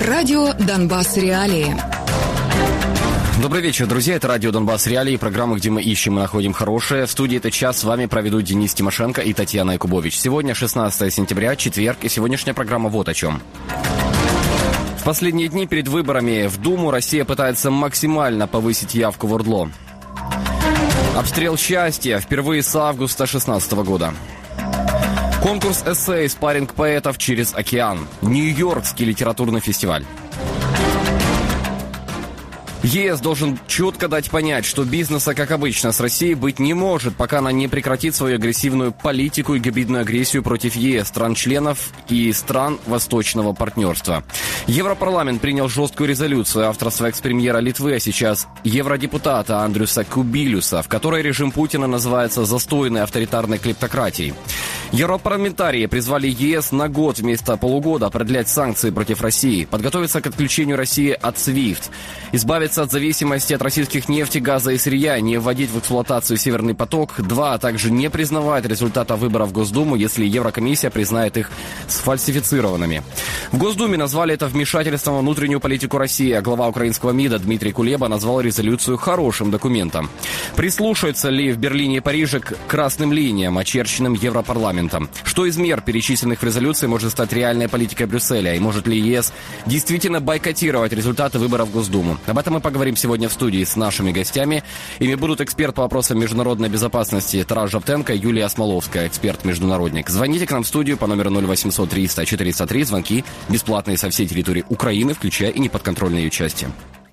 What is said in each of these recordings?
Радио «Донбасс. Реалии». Добрый вечер, друзья. Это радио «Донбасс. Реалии», программа, где мы ищем и находим хорошее. В студии этот час с вами проведут Денис Тимошенко и Татьяна Якубович. Сегодня 16 сентября, четверг, и сегодняшняя программа вот о чем. В последние дни перед выборами в Думу Россия пытается максимально повысить явку в ОРДЛО. Обстрел счастья впервые с августа 2016 года. Конкурс эссе «Спарринг поэтов через океан». Нью-Йоркский литературный фестиваль. ЕС должен четко дать понять, что бизнеса, как обычно, с Россией быть не может, пока она не прекратит свою агрессивную политику и гибридную агрессию против ЕС, стран-членов и стран Восточного партнерства. Европарламент принял жесткую резолюцию авторства экс-премьера Литвы, а сейчас евродепутата Андриуса Кубилюса, в которой режим Путина называется застойной авторитарной клептократией. Европарламентарии призвали ЕС на год вместо полугода продлять санкции против России, подготовиться к отключению России от SWIFT, избавиться от зависимости от российских нефти, газа и сырья, не вводить в эксплуатацию «Северный поток-2», а также не признавать результата выборов в Госдуму, если Еврокомиссия признает их сфальсифицированными. В Госдуме назвали это вмешательством во внутреннюю политику России, а глава украинского МИДа Дмитрий Кулеба назвал резолюцию хорошим документом. Прислушаются ли в Берлине и Париже к красным линиям, очерченным Европарламентом? Что из мер, перечисленных в резолюции, может стать реальной политикой Брюсселя? И может ли ЕС действительно бойкотировать результаты выборов в Госдуму? Об этом мы поговорим сегодня в студии с нашими гостями. Ими будут эксперт по вопросам международной безопасности Тарас Жовтенко и Юлия Смоловская, эксперт-международник. Звоните к нам в студию по номеру 0800 300 403. Звонки бесплатные со всей территории Украины, включая и неподконтрольные ее части.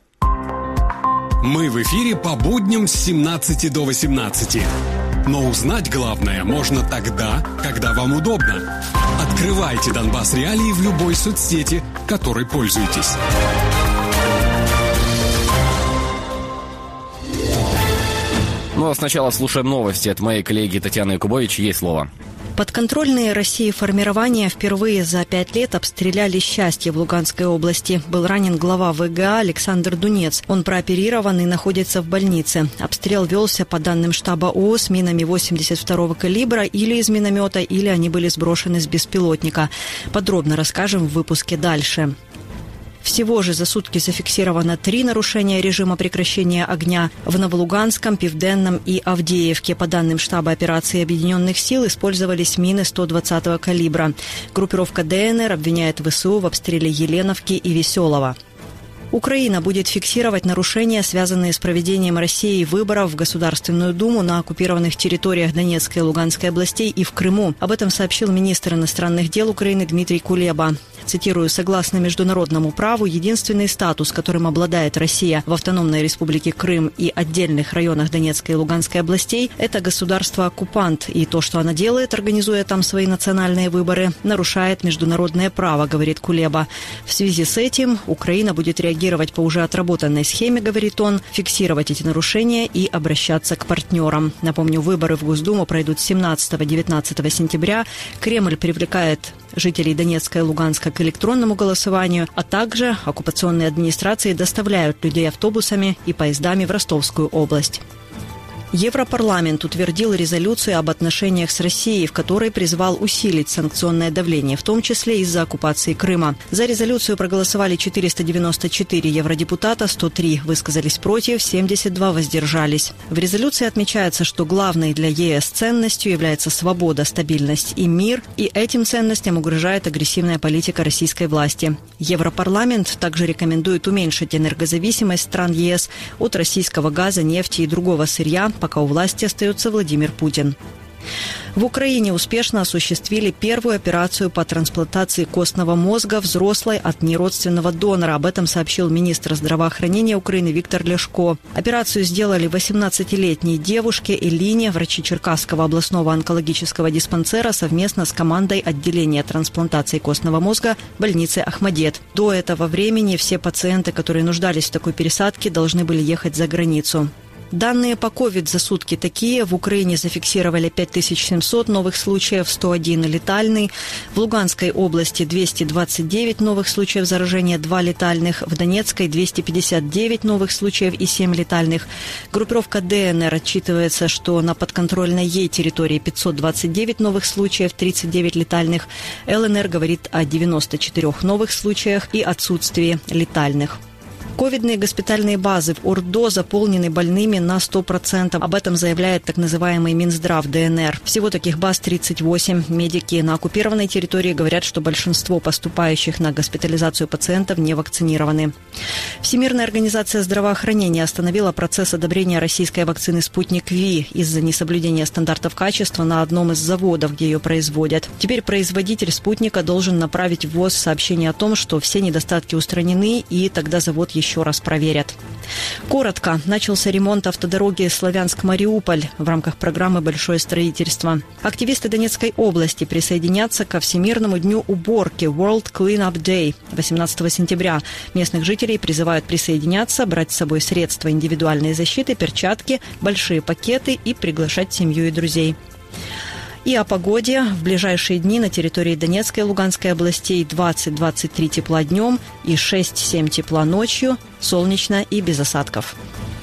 Мы в эфире по будням с 17 до 18. Но узнать главное можно тогда, когда вам удобно. Открывайте «Донбасс. Реалии» в любой соцсети, которой пользуетесь. Ну а сначала слушаем новости от моей коллеги Татьяны Якубович. Ей слово. Подконтрольные России формирования впервые за 5 лет обстреляли «Счастье» в Луганской области. Был ранен глава ВГА Александр Дунец. Он прооперирован и находится в больнице. Обстрел велся, по данным штаба ООС, минами 82-го калибра или из миномета, или они были сброшены с беспилотника. Подробно расскажем в выпуске дальше. Всего же за сутки зафиксировано 3 нарушения режима прекращения огня в Новолуганском, Південном и Авдеевке. По данным штаба операции Объединенных сил использовались мины 120-го калибра. Группировка ДНР обвиняет ВСУ в обстреле Еленовки и Веселого. Украина будет фиксировать нарушения, связанные с проведением Россией выборов в Государственную Думу на оккупированных территориях Донецкой и Луганской областей и в Крыму. Об этом сообщил министр иностранных дел Украины Дмитрий Кулеба. Цитирую, согласно международному праву, единственный статус, которым обладает Россия в Автономной Республике Крым и отдельных районах Донецкой и Луганской областей, это государство-оккупант. И то, что она делает, организуя там свои национальные выборы, нарушает международное право, говорит Кулеба. В связи с этим Украина будет реагировать по уже отработанной схеме, говорит он, фиксировать эти нарушения и обращаться к партнерам. Напомню, выборы в Госдуму пройдут 17-19 сентября. Кремль привлекает жителей Донецка и Луганска к электронному голосованию, а также оккупационные администрации доставляют людей автобусами и поездами в Ростовскую область. Европарламент утвердил резолюцию об отношениях с Россией, в которой призвал усилить санкционное давление, в том числе из-за оккупации Крыма. За резолюцию проголосовали 494 евродепутата, 103 высказались против, 72 воздержались. В резолюции отмечается, что главной для ЕС ценностью является свобода, стабильность и мир, и этим ценностям угрожает агрессивная политика российской власти. Европарламент также рекомендует уменьшить энергозависимость стран ЕС от российского газа, нефти и другого сырья, пока у власти остается Владимир Путин. В Украине успешно осуществили первую операцию по трансплантации костного мозга взрослой от неродственного донора. Об этом сообщил министр здравоохранения Украины Виктор Ляшко. Операцию сделали 18-летней девушке Элине, врачи Черкасского областного онкологического диспансера, совместно с командой отделения трансплантации костного мозга больницы Ахмадет. До этого времени все пациенты, которые нуждались в такой пересадке, должны были ехать за границу. Данные по COVID за сутки такие. В Украине зафиксировали 5700 новых случаев, 101 летальный. В Луганской области 229 новых случаев заражения, 2 летальных. В Донецкой 259 новых случаев и 7 летальных. Группировка ДНР отчитывается, что на подконтрольной ей территории 529 новых случаев, 39 летальных. ЛНР говорит о 94 новых случаях и отсутствии летальных. Ковидные госпитальные базы в ОРДО заполнены больными на 100%. Об этом заявляет так называемый Минздрав ДНР. Всего таких баз 38. Медики на оккупированной территории говорят, что большинство поступающих на госпитализацию пациентов не вакцинированы. Всемирная организация здравоохранения остановила процесс одобрения российской вакцины «Спутник Ви» из-за несоблюдения стандартов качества на одном из заводов, где ее производят. Теперь производитель «Спутника» должен направить в ВОЗ сообщение о том, что все недостатки устранены, и тогда завод еще раз проверят. Коротко. Начался ремонт автодороги Славянск-Мариуполь в рамках программы «Большое строительство». Активисты Донецкой области присоединятся ко Всемирному дню уборки World Cleanup Day 18 сентября. Местных жителей призывают присоединяться, брать с собой средства индивидуальной защиты, перчатки, большие пакеты и приглашать семью и друзей. И о погоде. В ближайшие дни на территории Донецкой и Луганской областей 20-23 тепла днем и 6-7 тепла ночью, солнечно и без осадков.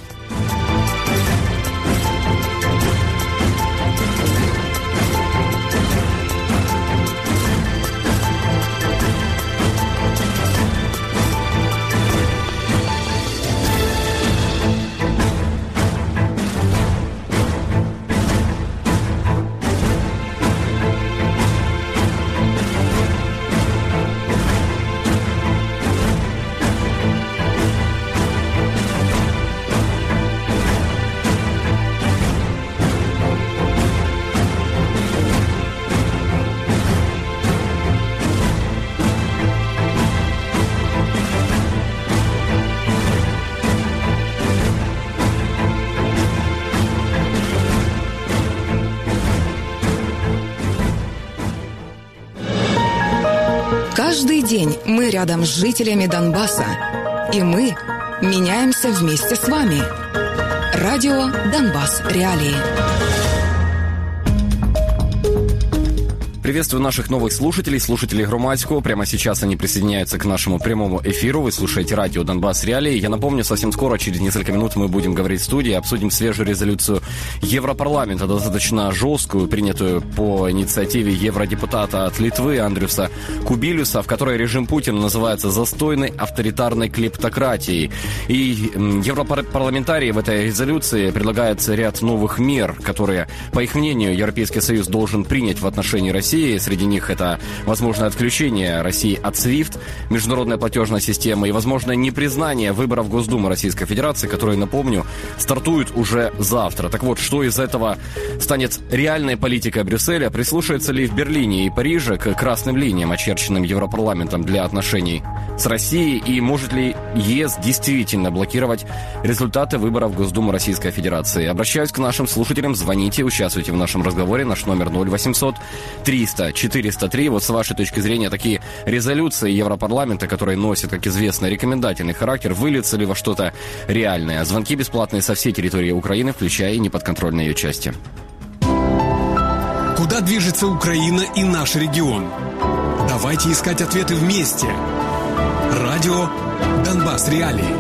Каждый день мы рядом с жителями Донбасса, и мы меняемся вместе с вами. Радио «Донбасс. Реалии». Приветствую наших новых слушателей Громадського. Прямо сейчас они присоединяются к нашему прямому эфиру. Вы слушаете радио «Донбасс. Реалии». Я напомню, совсем скоро, через несколько минут, мы будем говорить в студии, обсудим свежую резолюцию Европарламента, достаточно жесткую, принятую по инициативе евродепутата от Литвы Андриуса Кубилюса, в которой режим Путина называется застойной авторитарной клептократией. И европарламентарии в этой резолюции предлагается ряд новых мер, которые, по их мнению, Европейский Союз должен принять в отношении России. Среди них это возможное отключение России от SWIFT, международная платежная система, и возможное непризнание выборов Госдумы Российской Федерации, которые, напомню, стартуют уже завтра. Так вот, что из этого станет реальной политикой Брюсселя? Прислушается ли в Берлине и Париже к красным линиям, очерченным Европарламентом для отношений с Россией? И может ли ЕС действительно блокировать результаты выборов Госдумы Российской Федерации? Обращаюсь к нашим слушателям. Звоните, участвуйте в нашем разговоре. Наш номер 0800 300 403. Вот с вашей точки зрения, такие резолюции Европарламента, которые носят, как известно, рекомендательный характер, выльются ли во что-то реальное? Звонки бесплатные со всей территории Украины, включая и неподконтрольные ее части. Куда движется Украина и наш регион? Давайте искать ответы вместе. Радио «Донбасс. Реалии».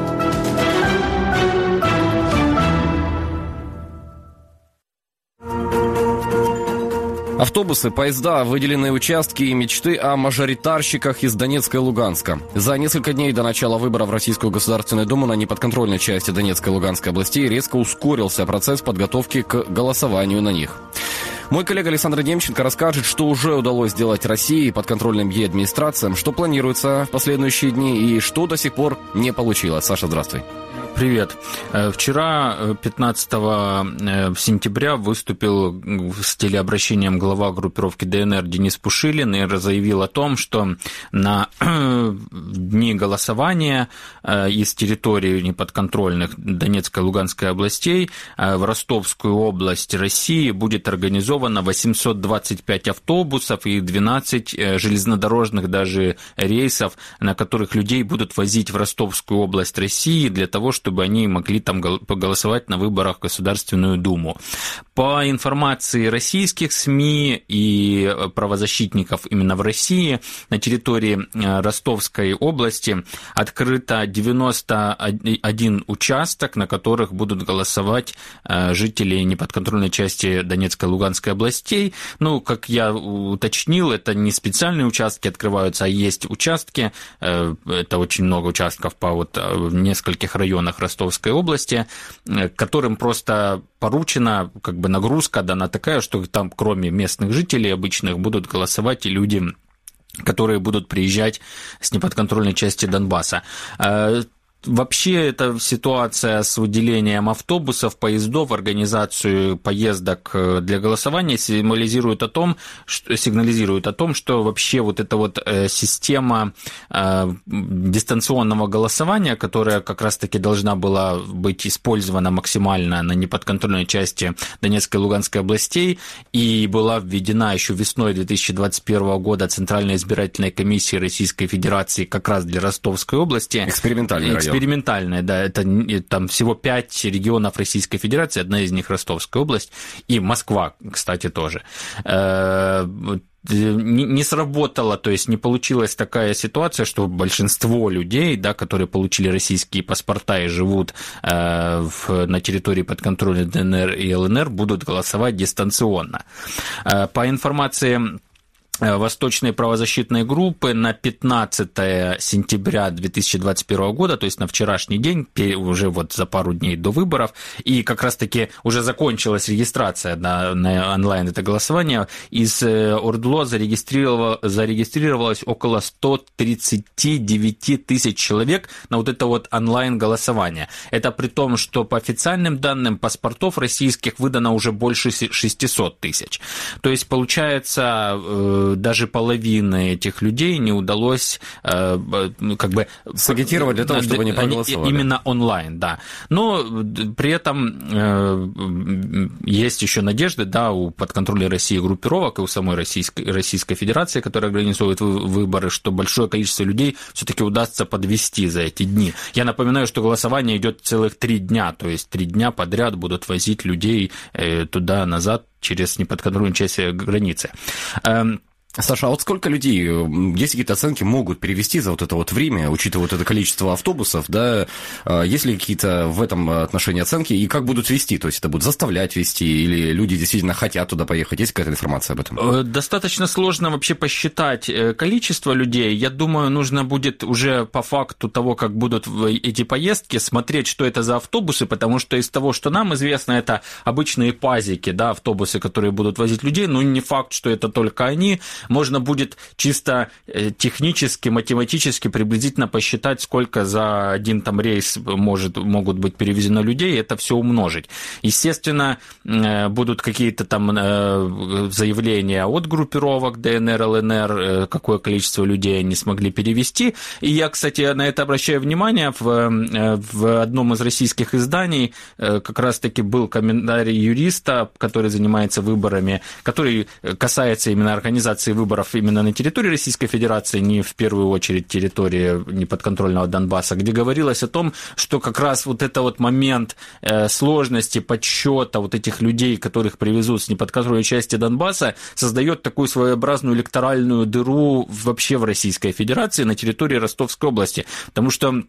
Автобусы, поезда, выделенные участки и мечты о мажоритарщиках из Донецка и Луганска. За несколько дней до начала выборов в Российскую Государственную Думу на неподконтрольной части Донецкой и Луганской областей резко ускорился процесс подготовки к голосованию на них. Мой коллега Александр Демченко расскажет, что уже удалось сделать России и подконтрольным ей администрациям, что планируется в последующие дни и что до сих пор не получилось. Саша, здравствуй. Привет. Вчера, 15 сентября, выступил с телеобращением глава группировки ДНР Денис Пушилин и заявил о том, что на дни голосования из территории неподконтрольных Донецкой и Луганской областей в Ростовскую область России будет организовано 825 автобусов и 12 железнодорожных даже рейсов, на которых людей будут возить в Ростовскую область России для того, чтобы чтобы они могли там поголосовать на выборах в Государственную Думу. По информации российских СМИ и правозащитников именно в России, на территории Ростовской области открыто 91 участок, на которых будут голосовать жители неподконтрольной части Донецкой и Луганской областей. Ну, как я уточнил, это не специальные участки открываются, а есть участки, это очень много участков по вот нескольких районах Ростовской области, которым просто поручена как бы нагрузка дана такая, что там кроме местных жителей обычных будут голосовать и люди, которые будут приезжать с неподконтрольной части Донбасса. Вообще, эта ситуация с выделением автобусов, поездов, организацию поездок для голосования сигнализирует о том, что вообще вот эта вот система дистанционного голосования, которая как раз-таки должна была быть использована максимально на неподконтрольной части Донецкой и Луганской областей и была введена еще весной 2021 года Центральной избирательной комиссией Российской Федерации как раз для Ростовской области. Экспериментальная, да, это там всего 5 регионов Российской Федерации, одна из них Ростовская область, и Москва, кстати, тоже. Не сработало, то есть не получилась такая ситуация, что большинство людей, да, которые получили российские паспорта и живут на территории подконтрольной ДНР и ЛНР, будут голосовать дистанционно. По информации Восточной правозащитной группы на 15 сентября 2021 года, то есть на вчерашний день, уже вот за пару дней до выборов, и как раз-таки уже закончилась регистрация на онлайн это голосование, из ОРДЛО зарегистрировалось около 139 тысяч человек на вот это вот онлайн-голосование. Это при том, что по официальным данным паспортов российских выдано уже больше 600 тысяч. То есть, получается, даже половины этих людей не удалось как бы сагитировать для того, чтобы они проголосовали. Именно онлайн, да. Но при этом есть еще надежды, да, у подконтрольной России группировок и у самой Российской Федерации, которая организует выборы, что большое количество людей все-таки удастся подвести за эти дни. Я напоминаю, что голосование идет целых 3 дня, то есть 3 дня подряд будут возить людей туда-назад через неподконтрольную часть границы. Саша, а вот сколько людей, есть какие-то оценки, могут перевести за вот это вот время, учитывая вот это количество автобусов, да, есть ли какие-то в этом отношении оценки, и как будут вести, то есть это будут заставлять вести, или люди действительно хотят туда поехать, есть какая-то информация об этом? Достаточно сложно вообще посчитать количество людей, я думаю, нужно будет уже по факту того, как будут эти поездки, смотреть, что это за автобусы, потому что из того, что нам известно, это обычные пазики, да, автобусы, которые будут возить людей, но не факт, что это только они. Можно будет чисто технически, математически приблизительно посчитать, сколько за один там рейс могут быть перевезено людей, и это все умножить. Естественно, будут какие-то там заявления от группировок ДНР, ЛНР, какое количество людей они смогли перевести. И я, кстати, на это обращаю внимание, в одном из российских изданий как раз-таки был комментарий юриста, который занимается выборами, который касается именно организации выборов именно на территории Российской Федерации, не в первую очередь территории неподконтрольного Донбасса, где говорилось о том, что как раз вот это вот момент сложности подсчета вот этих людей, которых привезут с неподконтрольной части Донбасса, создает такую своеобразную электоральную дыру вообще в Российской Федерации на территории Ростовской области, потому что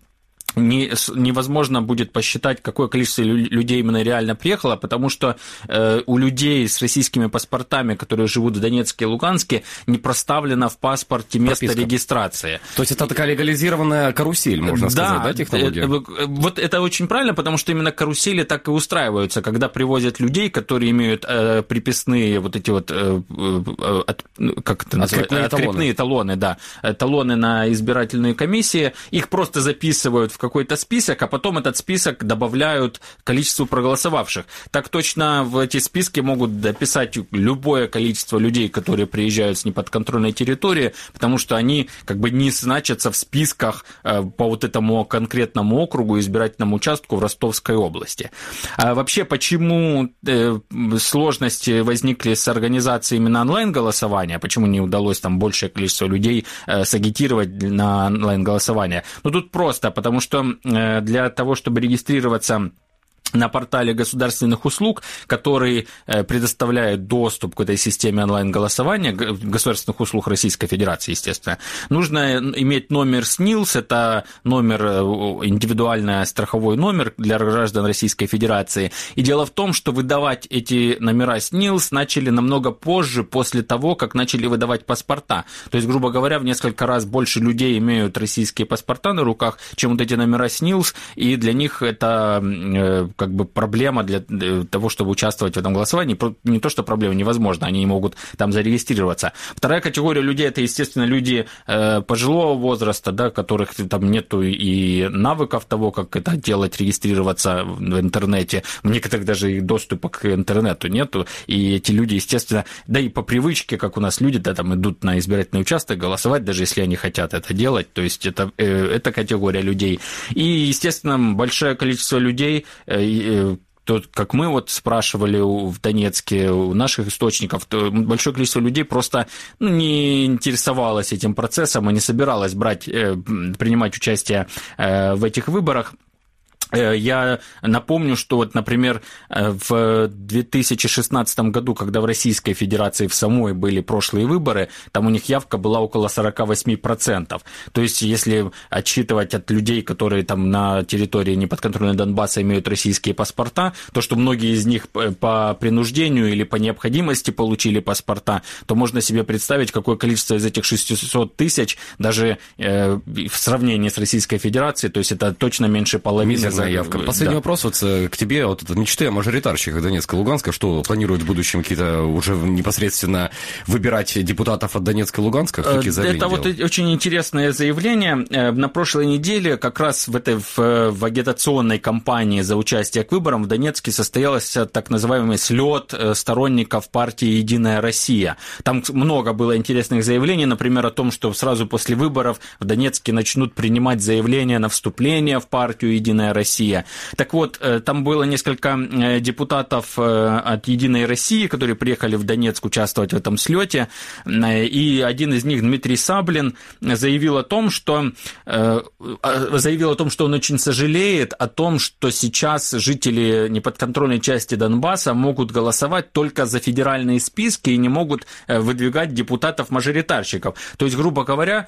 невозможно будет посчитать, какое количество людей именно реально приехало, потому что у людей с российскими паспортами, которые живут в Донецке и Луганске, не проставлено в паспорте место регистрации. То есть это такая легализированная карусель, можно сказать, да, технология? Вот это очень правильно, потому что именно карусели так и устраиваются, когда привозят людей, которые имеют приписные вот эти вот, как это называется? Открепные талоны, да, талоны на избирательные комиссии, их просто записывают в какой-то список, а потом этот список добавляют к количеству проголосовавших. Так точно в эти списки могут дописать любое количество людей, которые приезжают с неподконтрольной территории, потому что они как бы не значатся в списках по вот этому конкретному округу, избирательному участку в Ростовской области. А вообще, почему сложности возникли с организацией именно онлайн-голосования, почему не удалось там большее количество людей сагитировать на онлайн-голосование? Ну, тут просто, потому что что для того, чтобы регистрироваться на портале государственных услуг, который предоставляет доступ к этой системе онлайн-голосования, государственных услуг Российской Федерации, естественно, нужно иметь номер СНИЛС, это номер, индивидуальный страховой номер для граждан Российской Федерации. И дело в том, что выдавать эти номера СНИЛС начали намного позже, после того, как начали выдавать паспорта. То есть, грубо говоря, в несколько раз больше людей имеют российские паспорта на руках, чем вот эти номера СНИЛС, и для них это как бы проблема для того, чтобы участвовать в этом голосовании. Не то, что проблема, невозможно, они не могут там зарегистрироваться. Вторая категория людей – это, естественно, люди пожилого возраста, да, которых там нету и навыков того, как это делать, регистрироваться в интернете. У некоторых даже и доступа к интернету нету, и эти люди, естественно, да и по привычке, как у нас люди, да, там идут на избирательный участок голосовать, даже если они хотят это делать, то есть это категория людей. И, естественно, большое количество людей, то, как мы вот спрашивали в Донецке у наших источников, то большое количество людей просто не интересовалось этим процессом и не собиралось принимать участие в этих выборах. Я напомню, что, вот, например, в 2016 году, когда в Российской Федерации в самой были прошлые выборы, там у них явка была около 48%. То есть, если отсчитывать от людей, которые там на территории неподконтрольной Донбасса имеют российские паспорта, то, что многие из них по принуждению или по необходимости получили паспорта, то можно себе представить, какое количество из этих 600 тысяч, даже в сравнении с Российской Федерацией, то есть это точно меньше половины. Явка. Последний вопрос вот к тебе. Вот это мечты о мажоритарщиках Донецка и Луганска. Что планируют в будущем какие-то уже непосредственно выбирать депутатов от Донецка и Луганска? Какие заявления это делают? Вот очень интересное заявление. На прошлой неделе как раз в агитационной кампании за участие к выборам в Донецке состоялся так называемый слет сторонников партии «Единая Россия». Там много было интересных заявлений, например, о том, что сразу после выборов в Донецке начнут принимать заявления на вступление в партию «Единая Россия». Так вот, там было несколько депутатов от «Единой России», которые приехали в Донецк участвовать в этом слете, и один из них, Дмитрий Саблин, заявил о том, что он очень сожалеет о том, что сейчас жители неподконтрольной части Донбасса могут голосовать только за федеральные списки и не могут выдвигать депутатов-мажоритарщиков. То есть, грубо говоря,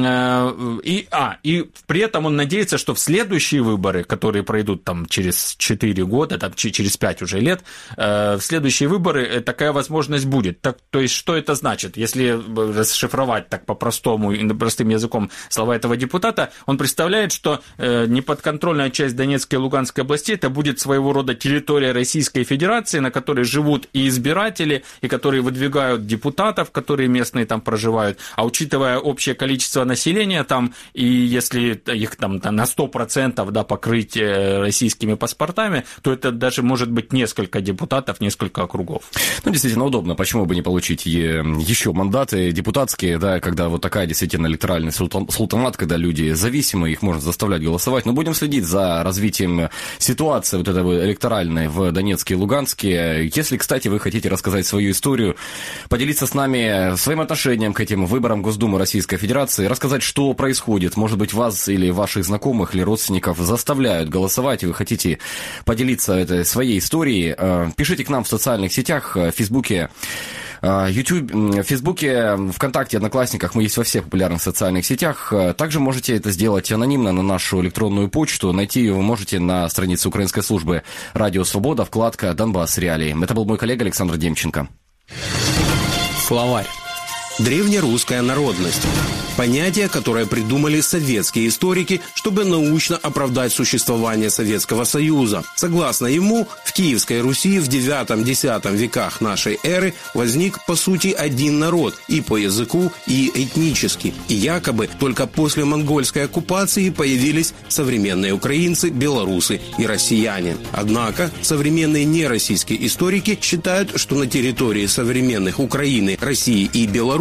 и при этом он надеется, что в следующие выборы, которые пройдут там через 4 года, там, через 5 уже лет, в следующие выборы такая возможность будет. То есть, что это значит? Если расшифровать так по-простому, простым языком слова этого депутата, он представляет, что неподконтрольная часть Донецкой и Луганской областей это будет своего рода территория Российской Федерации, на которой живут и избиратели, и которые выдвигают депутатов, которые местные там проживают. А учитывая общее количество населения там, и если их там на 100% покрыть российскими паспортами, то это даже может быть несколько депутатов, несколько округов. Ну, действительно удобно. Почему бы не получить еще мандаты депутатские, да, когда вот такая действительно электоральный султанат, когда люди зависимы, их можно заставлять голосовать. Но будем следить за развитием ситуации вот этой электоральной в Донецке и Луганске. Если, кстати, вы хотите рассказать свою историю, поделиться с нами своим отношением к этим выборам Госдумы Российской Федерации, рассказать, что происходит, может быть, вас или ваших знакомых или родственников заставляют голосовать, и вы хотите поделиться этой своей историей, пишите к нам в социальных сетях, в Фейсбуке, YouTube, Фейсбуке, ВКонтакте, Одноклассниках, мы есть во всех популярных социальных сетях. Также можете это сделать анонимно на нашу электронную почту. Найти ее вы можете на странице украинской службы «Радио Свобода», вкладка «Донбасс Реалии». Это был мой коллега Александр Демченко. Словарь. Древнерусская народность. Понятие, которое придумали советские историки, чтобы научно оправдать существование Советского Союза. Согласно ему, в Киевской Руси в IX-X веках нашей эры возник, по сути, один народ и по языку, и этнически. И якобы только после монгольской оккупации появились современные украинцы, белорусы и россияне. Однако современные нероссийские историки считают, что на территории современных Украины, России и Беларуси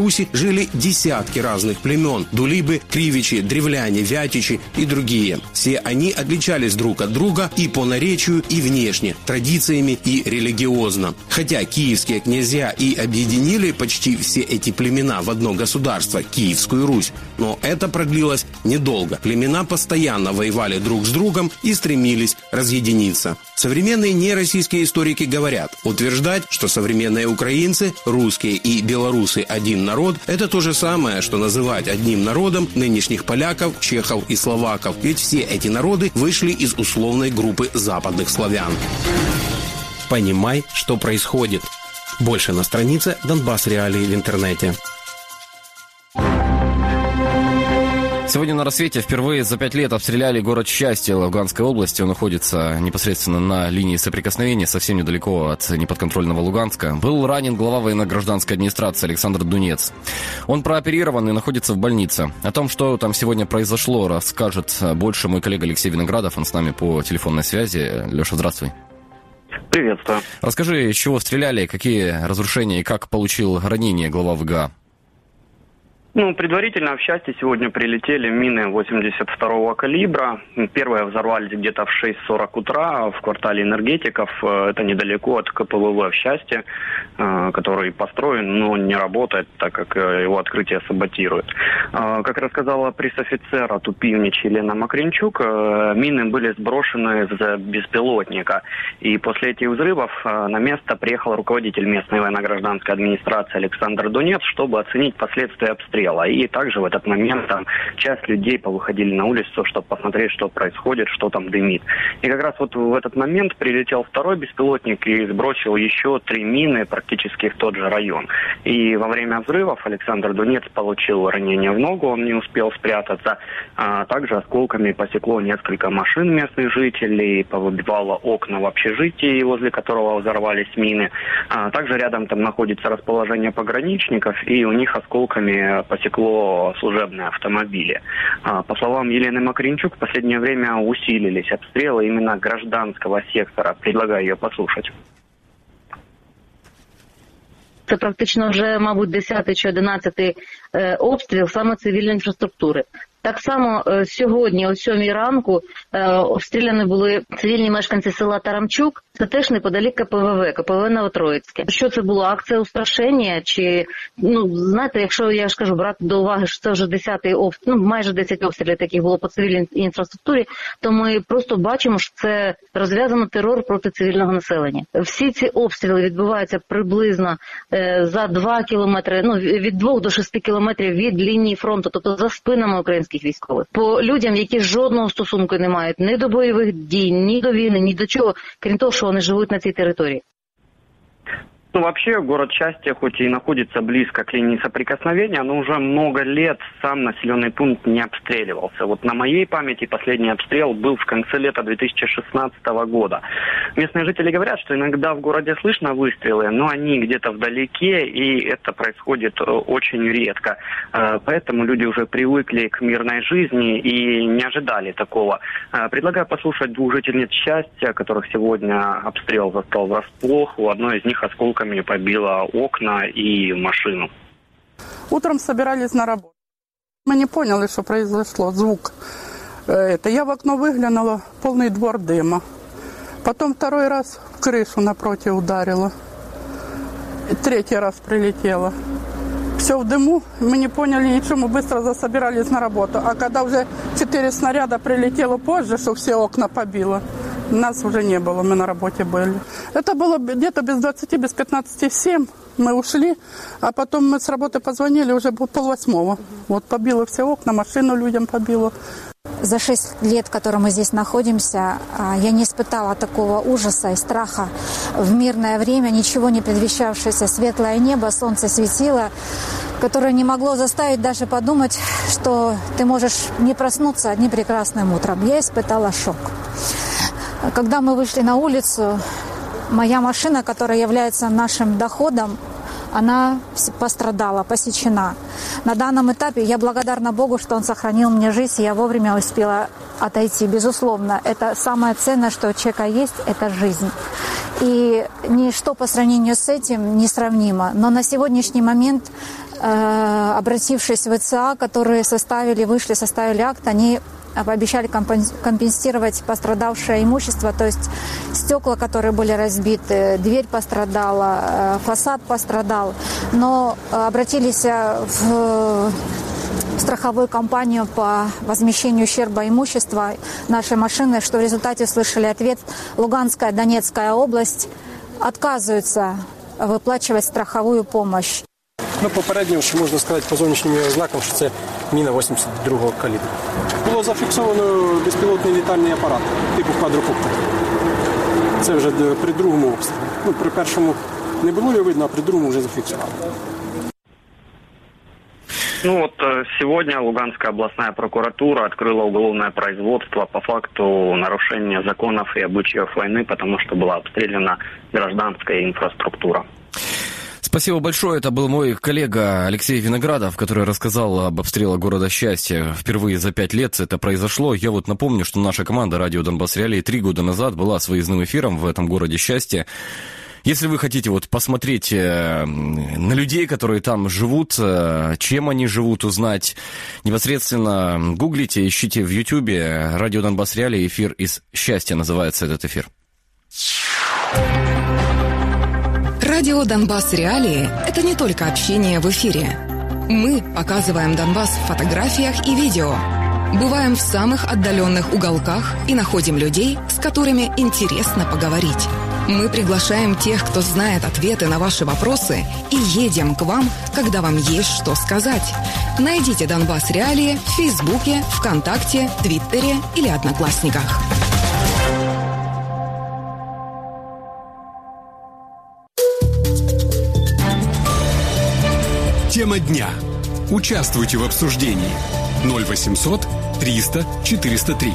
Руси жили десятки разных племен – дулибы, кривичи, древляне, вятичи и другие. Все они отличались друг от друга и по наречию, и внешне, традициями и религиозно. Хотя киевские князья и объединили почти все эти племена в одно государство – Киевскую Русь, но это продлилось недолго. Племена постоянно воевали друг с другом и стремились разъединиться. Современные нероссийские историки говорят, утверждать, что современные украинцы, русские и белорусы один народ – это то же самое, что называть одним народом нынешних поляков, чехов и словаков. Ведь все эти народы вышли из условной группы западных славян. Понимай, что происходит. Больше на странице Донбасс Реалии в интернете. Сегодня на рассвете впервые за 5 лет обстреляли город Счастье Луганской области. Он находится непосредственно на линии соприкосновения, совсем недалеко от неподконтрольного Луганска. Был ранен глава военно-гражданской администрации Александр Дунец. Он прооперирован и находится в больнице. О том, что там сегодня произошло, расскажет больше мой коллега Алексей Виноградов. Он с нами по телефонной связи. Леша, здравствуй. Приветствую. Расскажи, из чего стреляли, какие разрушения и как получил ранение глава ВГА? Предварительно в Счастье сегодня прилетели мины 82-го калибра. Первые взорвались где-то в 6:40 утра в квартале Энергетиков. Это недалеко от КПВВ в Счастье, который построен, но не работает, так как его открытие саботирует. Как рассказала пресс-офицер от УПИВНИЧ Елена Макринчук, мины были сброшены с беспилотника. И после этих взрывов на место приехал руководитель местной военно-гражданской администрации Александр Дунец, чтобы оценить последствия обстрела. И также в этот момент там часть людей повыходили на улицу, чтобы посмотреть, что происходит, что там дымит. И как раз вот в этот момент прилетел второй беспилотник и сбросил еще 3 мины практически в тот же район. И во время взрывов Александр Дунец получил ранение в ногу, он не успел спрятаться. Также осколками посекло несколько машин местных жителей, повыбивало окна в общежитии, возле которого взорвались мины. Также рядом там находится расположение пограничников, и у них осколками посекло служебные автомобили. По словам Елены Макринчук, в последнее время усилились обстрелы именно гражданского сектора. Предлагаю ее послушать. Це практично вже, мабуть, 10-й чи 11-й обстріл саме цивільної інфраструктури. Так само сьогодні, о 7 ранку, обстріляні були цивільні мешканці села Тарамчук. Це теж неподалік КПВВ Новотроїцьке. Що це було? Акція устрашення? Чи, знаєте, якщо я ж кажу, брати до уваги, що це вже 10-й обстріл, майже 10 обстрілів таких було по цивільній інфраструктурі, то ми просто бачимо, що це розв'язано терор проти цивільного населення. Всі ці обстріли відбуваються приблизно за 2 кілометри, від 2 до 6 кілометрів від лінії фронту, тобто за спинами українських військових. По людям, які жодного стосунку не мають ні до бойових дій, ні до війни, ні до чого, крім того, що вони живуть на цій території. Вообще, город Счастье, хоть и находится близко к линии соприкосновения, но уже много лет сам населенный пункт не обстреливался. Вот на моей памяти последний обстрел был в конце лета 2016 года. Местные жители говорят, что иногда в городе слышно выстрелы, но они где-то вдалеке, и это происходит очень редко. Поэтому люди уже привыкли к мирной жизни и не ожидали такого. Предлагаю послушать 2 жительниц Счастья, которых сегодня обстрел застал врасплох. У одной из них осколками побило окна и машину. Утром собирались на работу. Мы не поняли, что произошло. Звук. Я в окно выглянула, полный двор дыма. Потом 2-й раз в крышу напротив ударило. 3-й раз прилетело. Все в дыму, мы не поняли ничего, мы быстро засобирались на работу. А когда уже 4 снаряда прилетело позже, что все окна побило, нас уже не было, мы на работе были. Это было где-то без 20, без 15-7. Мы ушли, а потом мы с работы позвонили уже 7:30. Вот побило все окна, машину людям побило. За 6 лет, которые мы здесь находимся, я не испытала такого ужаса и страха. В мирное время, ничего не предвещавшееся, светлое небо, солнце светило, которое не могло заставить даже подумать, что ты можешь не проснуться одним прекрасным утром. Я испытала шок. Когда мы вышли на улицу, моя машина, которая является нашим доходом, она пострадала, посечена. На данном этапе я благодарна Богу, что Он сохранил мне жизнь, и я вовремя успела отойти. Безусловно, это самое ценное, что у человека есть, это жизнь. И ничто по сравнению с этим не сравнимо. Но на сегодняшний момент, обратившись в ВЦА, которые составили акт, они пообещали компенсировать пострадавшее имущество, то есть стекла, которые были разбиты, дверь пострадала, фасад пострадал. Но обратились в страховую компанию по возмещению ущерба имущества нашей машины, что в результате услышали ответ: Луганская, Донецкая область отказываются выплачивать страховую помощь. Попередньо, що можна сказати по зовнішнім ознакам, що це міна 82-го калібру. Було зафіксовано безпілотний літальний апарат типу квадрокоптер. Це вже при другому обстрілі. При першому не було його видно, а при другому вже зафіксували. Сегодня Луганская областная прокуратура открыла уголовное производство по факту нарушения законов и обычаев войны, потому что была обстреляна гражданская инфраструктура. Спасибо большое. Это был мой коллега Алексей Виноградов, который рассказал об обстрелах города Счастье. Впервые за 5 лет это произошло. Я напомню, что наша команда «Радио Донбасс Реалии» 3 года назад была с выездным эфиром в этом городе Счастье. Если вы хотите посмотреть на людей, которые там живут, чем они живут, узнать, непосредственно гуглите, ищите в Ютьюбе «Радио Донбасс Реалии», эфир из Счастья называется этот эфир. Радио «Донбасс Реалии» — это не только общение в эфире. Мы показываем Донбасс в фотографиях и видео, бываем в самых отдаленных уголках и находим людей, с которыми интересно поговорить. Мы приглашаем тех, кто знает ответы на ваши вопросы, и едем к вам, когда вам есть что сказать. Найдите «Донбасс Реалии» в Фейсбуке, ВКонтакте, Твиттере или Одноклассниках. Тема дня. Участвуйте в обсуждении. 0800 300 403.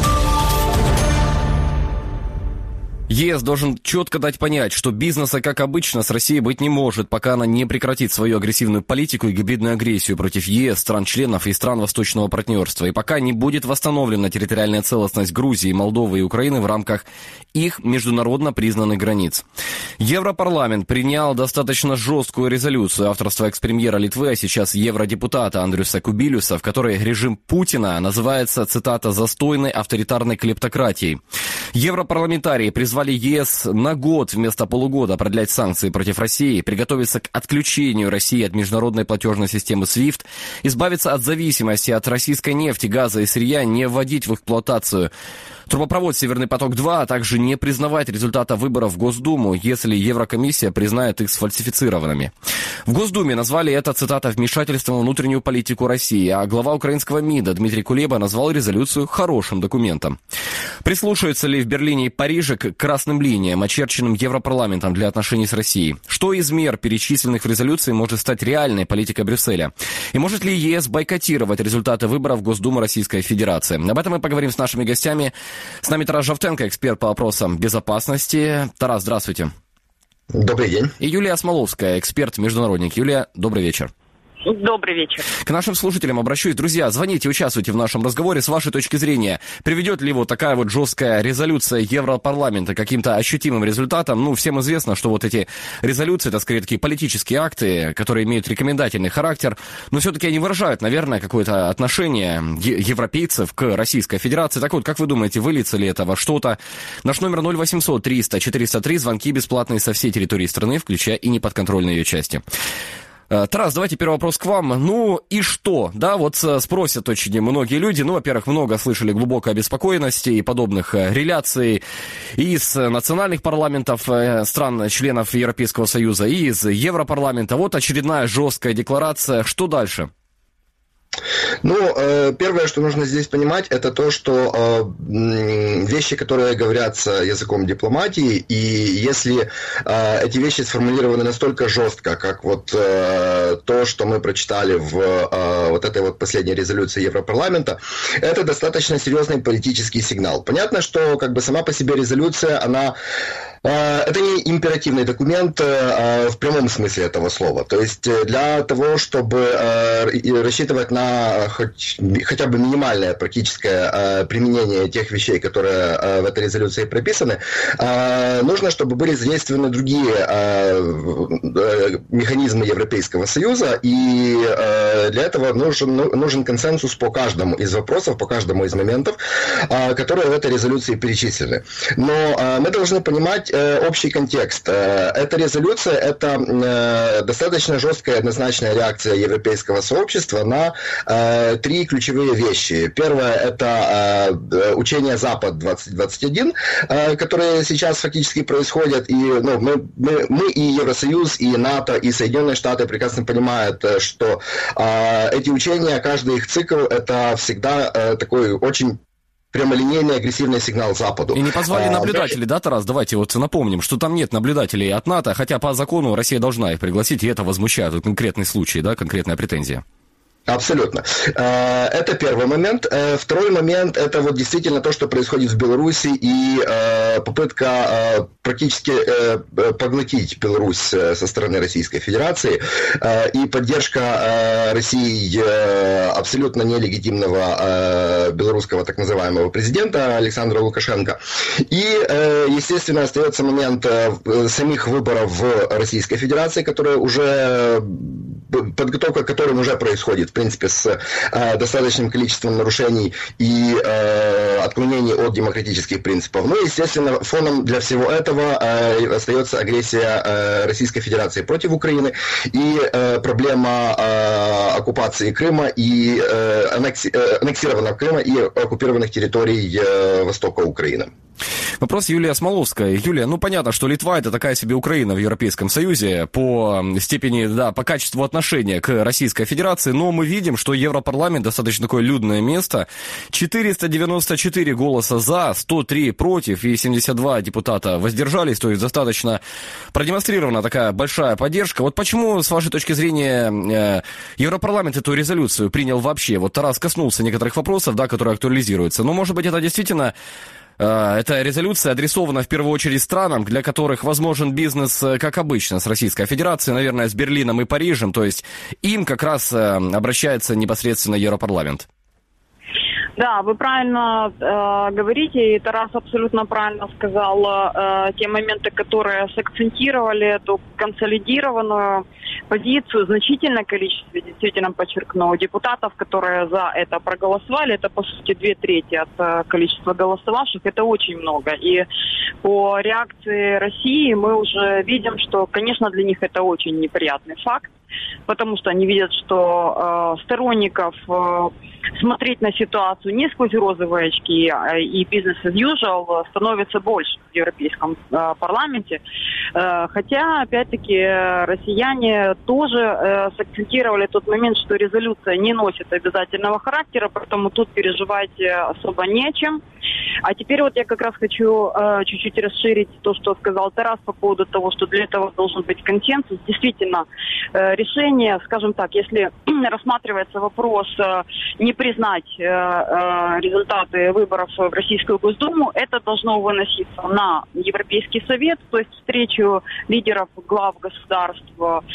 ЕС должен четко дать понять, что бизнеса, как обычно, с Россией быть не может, пока она не прекратит свою агрессивную политику и гибридную агрессию против ЕС, стран-членов и стран Восточного партнерства, и пока не будет восстановлена территориальная целостность Грузии, Молдовы и Украины в рамках их международно признанных границ. Европарламент принял достаточно жесткую резолюцию авторства экс-премьера Литвы, а сейчас евродепутата Андриуса Кубилюса, в которой режим Путина называется, цитата, «застойной авторитарной клептократией». Европарламентарии призвали ЕС на год вместо полугода продлять санкции против России, приготовиться к отключению России от международной платежной системы SWIFT, избавиться от зависимости от российской нефти, газа и сырья, не вводить в эксплуатацию трубопровод «Северный поток-2», а также не признавать результата выборов в Госдуму, если Еврокомиссия признает их сфальсифицированными. В Госдуме назвали это, цитата, «вмешательством в внутреннюю политику России», а глава украинского МИДа Дмитрий Кулеба назвал резолюцию хорошим документом. Прислушаются ли в Берлине и Париже к красным линиям, очерченным Европарламентом для отношений с Россией? Что из мер, перечисленных в резолюции, может стать реальной политикой Брюсселя? И может ли ЕС бойкотировать результаты выборов в Госдуму Российской Федерации? Об этом мы поговорим с нашими гостями. С нами Тарас Жовтенко, эксперт по вопросам безопасности. Тарас, здравствуйте. Добрый день. И Юлия Смоловская, эксперт-международник. Юлия, добрый вечер. Добрый вечер. К нашим слушателям обращусь. Друзья, звоните, участвуйте в нашем разговоре. С вашей точки зрения, приведет ли такая жесткая резолюция Европарламента к каким-то ощутимым результатам? Всем известно, что эти резолюции, это скорее такие политические акты, которые имеют рекомендательный характер, но все-таки они выражают, наверное, какое-то отношение европейцев к Российской Федерации. Так вот, как вы думаете, выльется ли это во что-то? Наш номер 0800 300 403, звонки бесплатные со всей территории страны, включая и неподконтрольные ее части. Тарас, давайте первый вопрос к вам. И что? Да, спросят очень многие люди. Во-первых, много слышали глубокой обеспокоенности и подобных реляций и из национальных парламентов стран-членов Европейского Союза, и из Европарламента. Очередная жесткая декларация. Что дальше? Первое, что нужно здесь понимать, это то, что вещи, которые говорятся языком дипломатии, и если эти вещи сформулированы настолько жестко, как то, что мы прочитали в этой последней резолюции Европарламента, это достаточно серьезный политический сигнал. Понятно, что сама по себе резолюция, она Это не императивный документ в прямом смысле этого слова. То есть для того, чтобы рассчитывать на хотя бы минимальное практическое применение тех вещей, которые в этой резолюции прописаны, нужно, чтобы были задействованы другие механизмы Европейского Союза, и для этого нужен консенсус по каждому из вопросов, по каждому из моментов, которые в этой резолюции перечислены. Но мы должны понимать общий контекст. Эта резолюция – это достаточно жесткая и однозначная реакция европейского сообщества на три ключевые вещи. Первое – это учение «Запад-2021», которые сейчас фактически происходят. И мы и Евросоюз, и НАТО, и Соединенные Штаты прекрасно понимают, что эти учения, каждый их цикл – это всегда такой очень прямолинейный агрессивный сигнал Западу. И не позвали наблюдателей, да, Тарас? Давайте вот напомним, что там нет наблюдателей от НАТО, хотя по закону Россия должна их пригласить, и это возмущает. Вот конкретный случай, да, конкретная претензия. Абсолютно. Это первый момент. Второй момент – это вот действительно то, что происходит в Беларуси, и попытка практически поглотить Беларусь со стороны Российской Федерации, и поддержка России абсолютно нелегитимного белорусского так называемого президента Александра Лукашенко. И, естественно, остается момент самих выборов в Российской Федерации, которые уже, подготовка к которым уже происходит, в принципе, с достаточным количеством нарушений и отклонений от демократических принципов. Ну и, естественно, фоном для всего этого остается агрессия Российской Федерации против Украины и проблема оккупации Крыма и аннексированного Крыма и оккупированных территорий востока Украины. Вопрос Юлия Смоловская. Юлия, понятно, что Литва – это такая себе Украина в Европейском Союзе по степени, да, по качеству отношения к Российской Федерации, но мы видим, что Европарламент достаточно такое людное место. 494 голоса за, 103 против и 72 депутата воздержались, то есть достаточно продемонстрирована такая большая поддержка. Вот почему, с вашей точки зрения, Европарламент эту резолюцию принял вообще? Вот Тарас коснулся некоторых вопросов, да, которые актуализируются, но, может быть, это действительно... Эта резолюция адресована в первую очередь странам, для которых возможен бизнес, как обычно, с Российской Федерацией, наверное, с Берлином и Парижем. То есть им как раз обращается непосредственно Европарламент. Да, вы правильно говорите, и Тарас абсолютно правильно сказал те моменты, которые сакцентировали эту консолидированную позицию, значительное количество, действительно подчеркну, депутатов, которые за это проголосовали, это по сути 2/3 от количества голосовавших, это очень много. И по реакции России мы уже видим, что, конечно, для них это очень неприятный факт, потому что они видят, что сторонников смотреть на ситуацию не сквозь розовые очки и бизнес as usual становится больше в Европейском парламенте. Хотя, опять-таки, россияне тоже сакцентировали тот момент, что резолюция не носит обязательного характера, поэтому тут переживать особо не о чем. А теперь вот я как раз хочу чуть-чуть расширить то, что сказал Тарас по поводу того, что для этого должен быть консенсус. Действительно, решение, скажем так, если рассматривается вопрос не признать результаты выборов в Российскую Госдуму, это должно выноситься на Европейский Совет, то есть встречу лидеров глав государств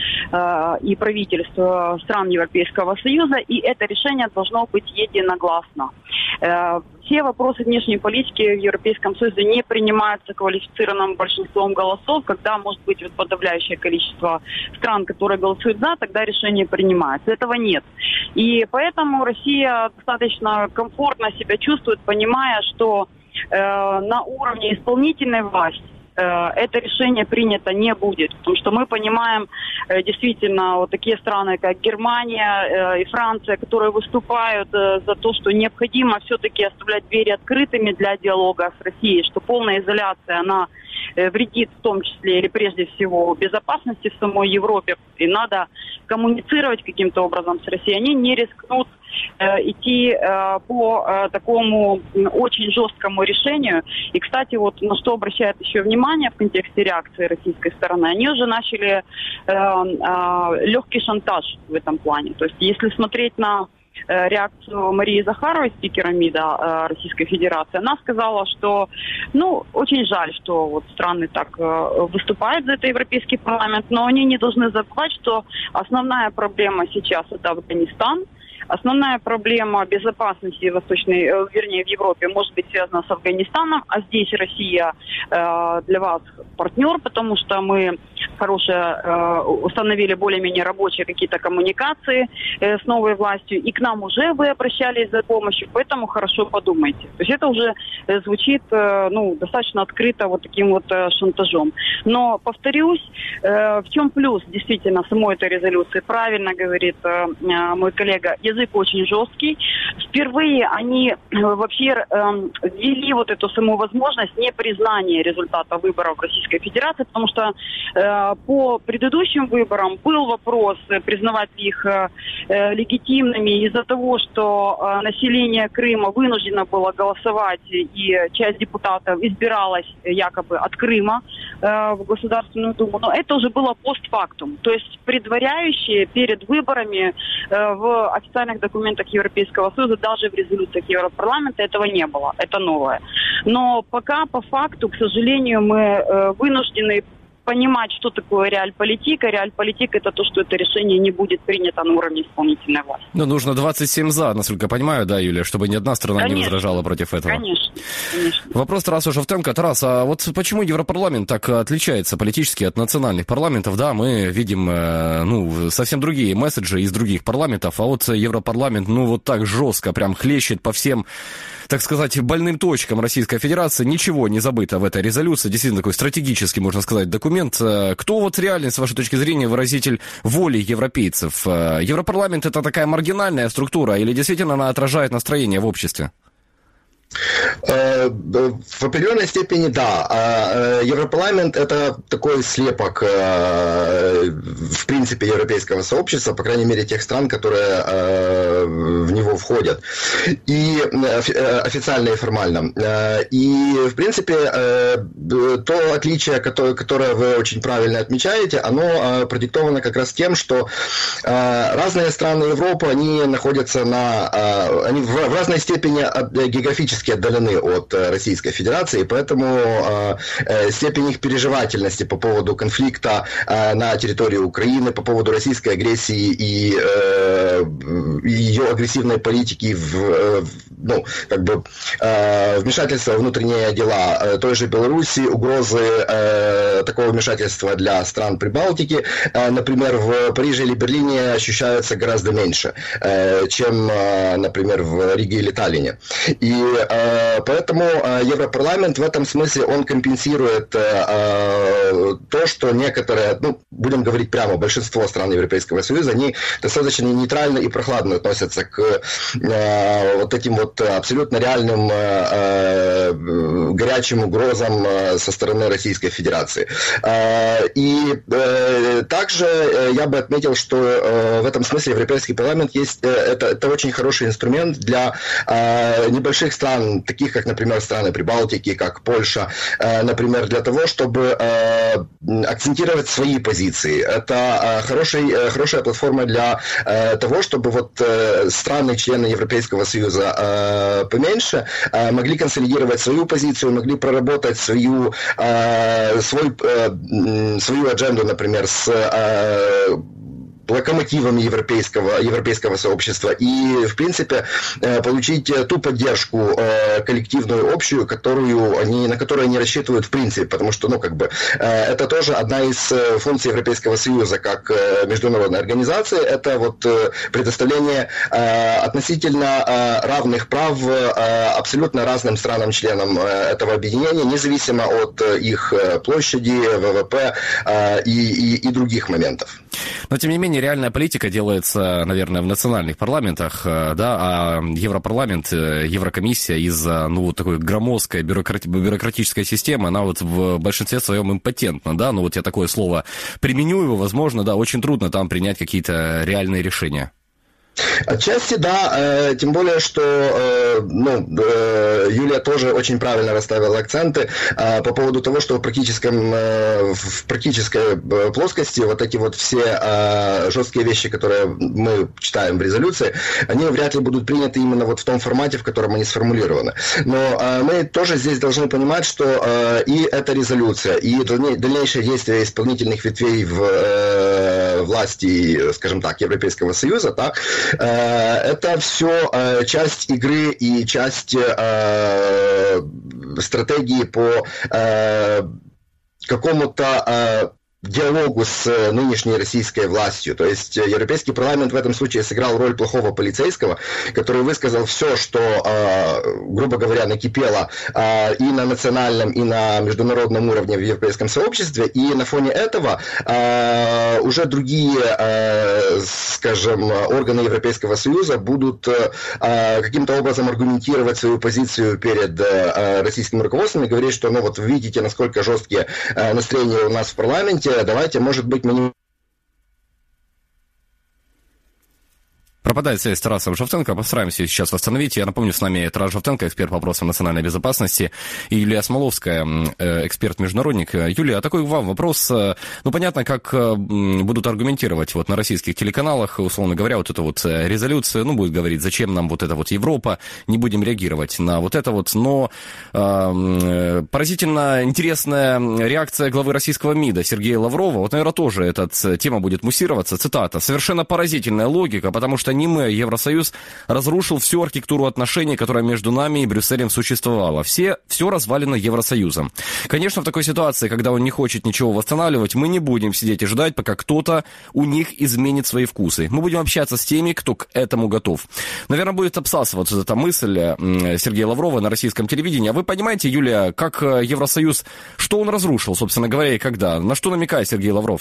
и правительств стран Европейского Союза, и это решение должно быть единогласно. Все вопросы внешней политики в Европейском Союзе не принимаются квалифицированным большинством голосов, когда может быть вот подавляющее количество стран, которые голосуют за, тогда решение принимается. Этого нет. И поэтому Россия достаточно комфортно себя чувствует, понимая, что на уровне исполнительной власти это решение принято не будет, потому что мы понимаем действительно вот такие страны, как Германия и Франция, которые выступают за то, что необходимо все-таки оставлять двери открытыми для диалога с Россией, что полная изоляция, она вредит в том числе или прежде всего безопасности в самой Европе, и надо коммуницировать каким-то образом с Россией. Они не рискнут идти по такому очень жесткому решению. И, кстати, вот на что обращают еще внимание в контексте реакции российской стороны, они уже начали легкий шантаж в этом плане. То есть, если смотреть на реакцию Марии Захаровой, спикера МИДа Российской Федерации. Она сказала, что, очень жаль, что вот страны так выступают за это Европейский парламент, но они не должны забывать, что основная проблема сейчас это Афганистан. Основная проблема безопасности в Европе может быть связана с Афганистаном, а здесь Россия для вас партнер, потому что мы установили более-менее рабочие какие-то коммуникации с новой властью, и к нам уже вы обращались за помощью, поэтому хорошо подумайте. То есть это уже звучит достаточно открыто вот таким вот шантажом. Но, повторюсь, в чем плюс действительно самой этой резолюции? Правильно говорит мой коллега, язык очень жесткий. Впервые они вообще ввели вот эту саму возможность непризнания результата выборов Российской Федерации, потому что по предыдущим выборам был вопрос, признавать ли их легитимными из-за того, что население Крыма вынуждено было голосовать, и часть депутатов избиралась якобы от Крыма в Государственную Думу. Но это уже было постфактум, то есть предваряющее перед выборами в официальных документах Европейского Союза, даже в резолюциях Европарламента этого не было. Это новое. Но пока по факту, к сожалению, мы вынуждены понимать, что такое реальполитика. Реальполитика – это то, что это решение не будет принято на уровне исполнительной власти. Нужно 27 «за», насколько я понимаю, да, Юлия, чтобы ни одна страна не возражала против этого. Конечно. Вопрос Тарасу Шевченко. Тарас, а вот почему Европарламент так отличается политически от национальных парламентов? Да, мы видим, совсем другие месседжи из других парламентов, а вот Европарламент, вот так жестко прям хлещет по всем, так сказать, больным точкам Российской Федерации. Ничего не забыто в этой резолюции. Действительно, такой стратегический, можно сказать, документ. Кто вот реально, с вашей точки зрения, выразитель воли европейцев? Европарламент – это такая маргинальная структура или действительно она отражает настроение в обществе? В определенной степени да. Европарламент – это такой слепок, в принципе, европейского сообщества, по крайней мере, тех стран, которые в него входят, и официально и формально. И, в принципе, то отличие, которое вы очень правильно отмечаете, оно продиктовано как раз тем, что разные страны Европы, они находятся они в разной степени географически отдалены от Российской Федерации, поэтому степень их переживательности по поводу конфликта на территории Украины, по поводу российской агрессии и ее агрессивной политики вмешательства в внутренние дела той же Беларуси, угрозы такого вмешательства для стран Прибалтики, например, в Париже или Берлине ощущаются гораздо меньше, чем, например, в Риге или Таллине. И поэтому Европарламент в этом смысле он компенсирует то, что некоторые, будем говорить прямо, большинство стран Европейского Союза, они достаточно нейтрально и прохладно относятся к вот этим вот абсолютно реальным горячим угрозам со стороны Российской Федерации. И также я бы отметил, что в этом смысле Европейский парламент это очень хороший инструмент для небольших стран, таких как, например, страны Прибалтики, как Польша, например, для того, чтобы акцентировать свои позиции. Это хорошая платформа для того, чтобы страны-члены Европейского Союза поменьше могли консолидировать свою позицию, могли проработать свою адженду, например, с локомотивами европейского сообщества и, в принципе, получить ту поддержку коллективную, общую, на которую они рассчитывают в принципе, потому что, это тоже одна из функций Европейского Союза как международной организации, это предоставление относительно равных прав абсолютно разным странам-членам этого объединения, независимо от их площади, ВВП и других моментов. Но, тем не менее, реальная политика делается, наверное, в национальных парламентах, да, а Европарламент, Еврокомиссия из-за, такой громоздкой бюрократической системы, она в большинстве своем импотентна, да, я такое слово применю его, возможно, да, очень трудно там принять какие-то реальные решения. Отчасти да, тем более, что Юлия тоже очень правильно расставила акценты по поводу того, что в практической плоскости вот эти вот все жесткие вещи, которые мы читаем в резолюции, они вряд ли будут приняты именно вот в том формате, в котором они сформулированы. Но мы тоже здесь должны понимать, что и эта резолюция, и дальнейшее действие исполнительных ветвей в власти, скажем так, Европейского Союза, так, это все часть игры и часть стратегии по какому-то диалогу с нынешней российской властью. То есть Европейский парламент в этом случае сыграл роль плохого полицейского, который высказал все, что, грубо говоря, накипело и на национальном, и на международном уровне в европейском сообществе. И на фоне этого уже другие, скажем, органы Европейского Союза будут каким-то образом аргументировать свою позицию перед российским руководством и говорить, что, вот видите, насколько жесткие настроения у нас в парламенте, давайте, может быть, мы не... Пропадает связь с Тарасом Жовтенко. Постараемся ее сейчас восстановить. Я напомню, с нами Тарас Жовтенко, эксперт по вопросам национальной безопасности, и Юлия Смоловская, эксперт-международник. Юлия, а такой вам вопрос. Понятно, как будут аргументировать вот на российских телеканалах, условно говоря, вот эту вот резолюцию, будет говорить, зачем нам вот эта вот Европа, не будем реагировать на вот это вот. Но поразительно интересная реакция главы российского МИДа Сергея Лаврова. Вот, наверное, тоже эта тема будет муссироваться. Цитата. «Совершенно поразительная логика, потому что не мы, Евросоюз, разрушил всю архитектуру отношений, которая между нами и Брюсселем существовала. Все развалено Евросоюзом. Конечно, в такой ситуации, когда он не хочет ничего восстанавливать, мы не будем сидеть и ждать, пока кто-то у них изменит свои вкусы. Мы будем общаться с теми, кто к этому готов». Наверное, будет обсасываться эта мысль Сергея Лаврова на российском телевидении. А вы понимаете, Юлия, как Евросоюз, что он разрушил, собственно говоря, и когда? На что намекает Сергей Лавров?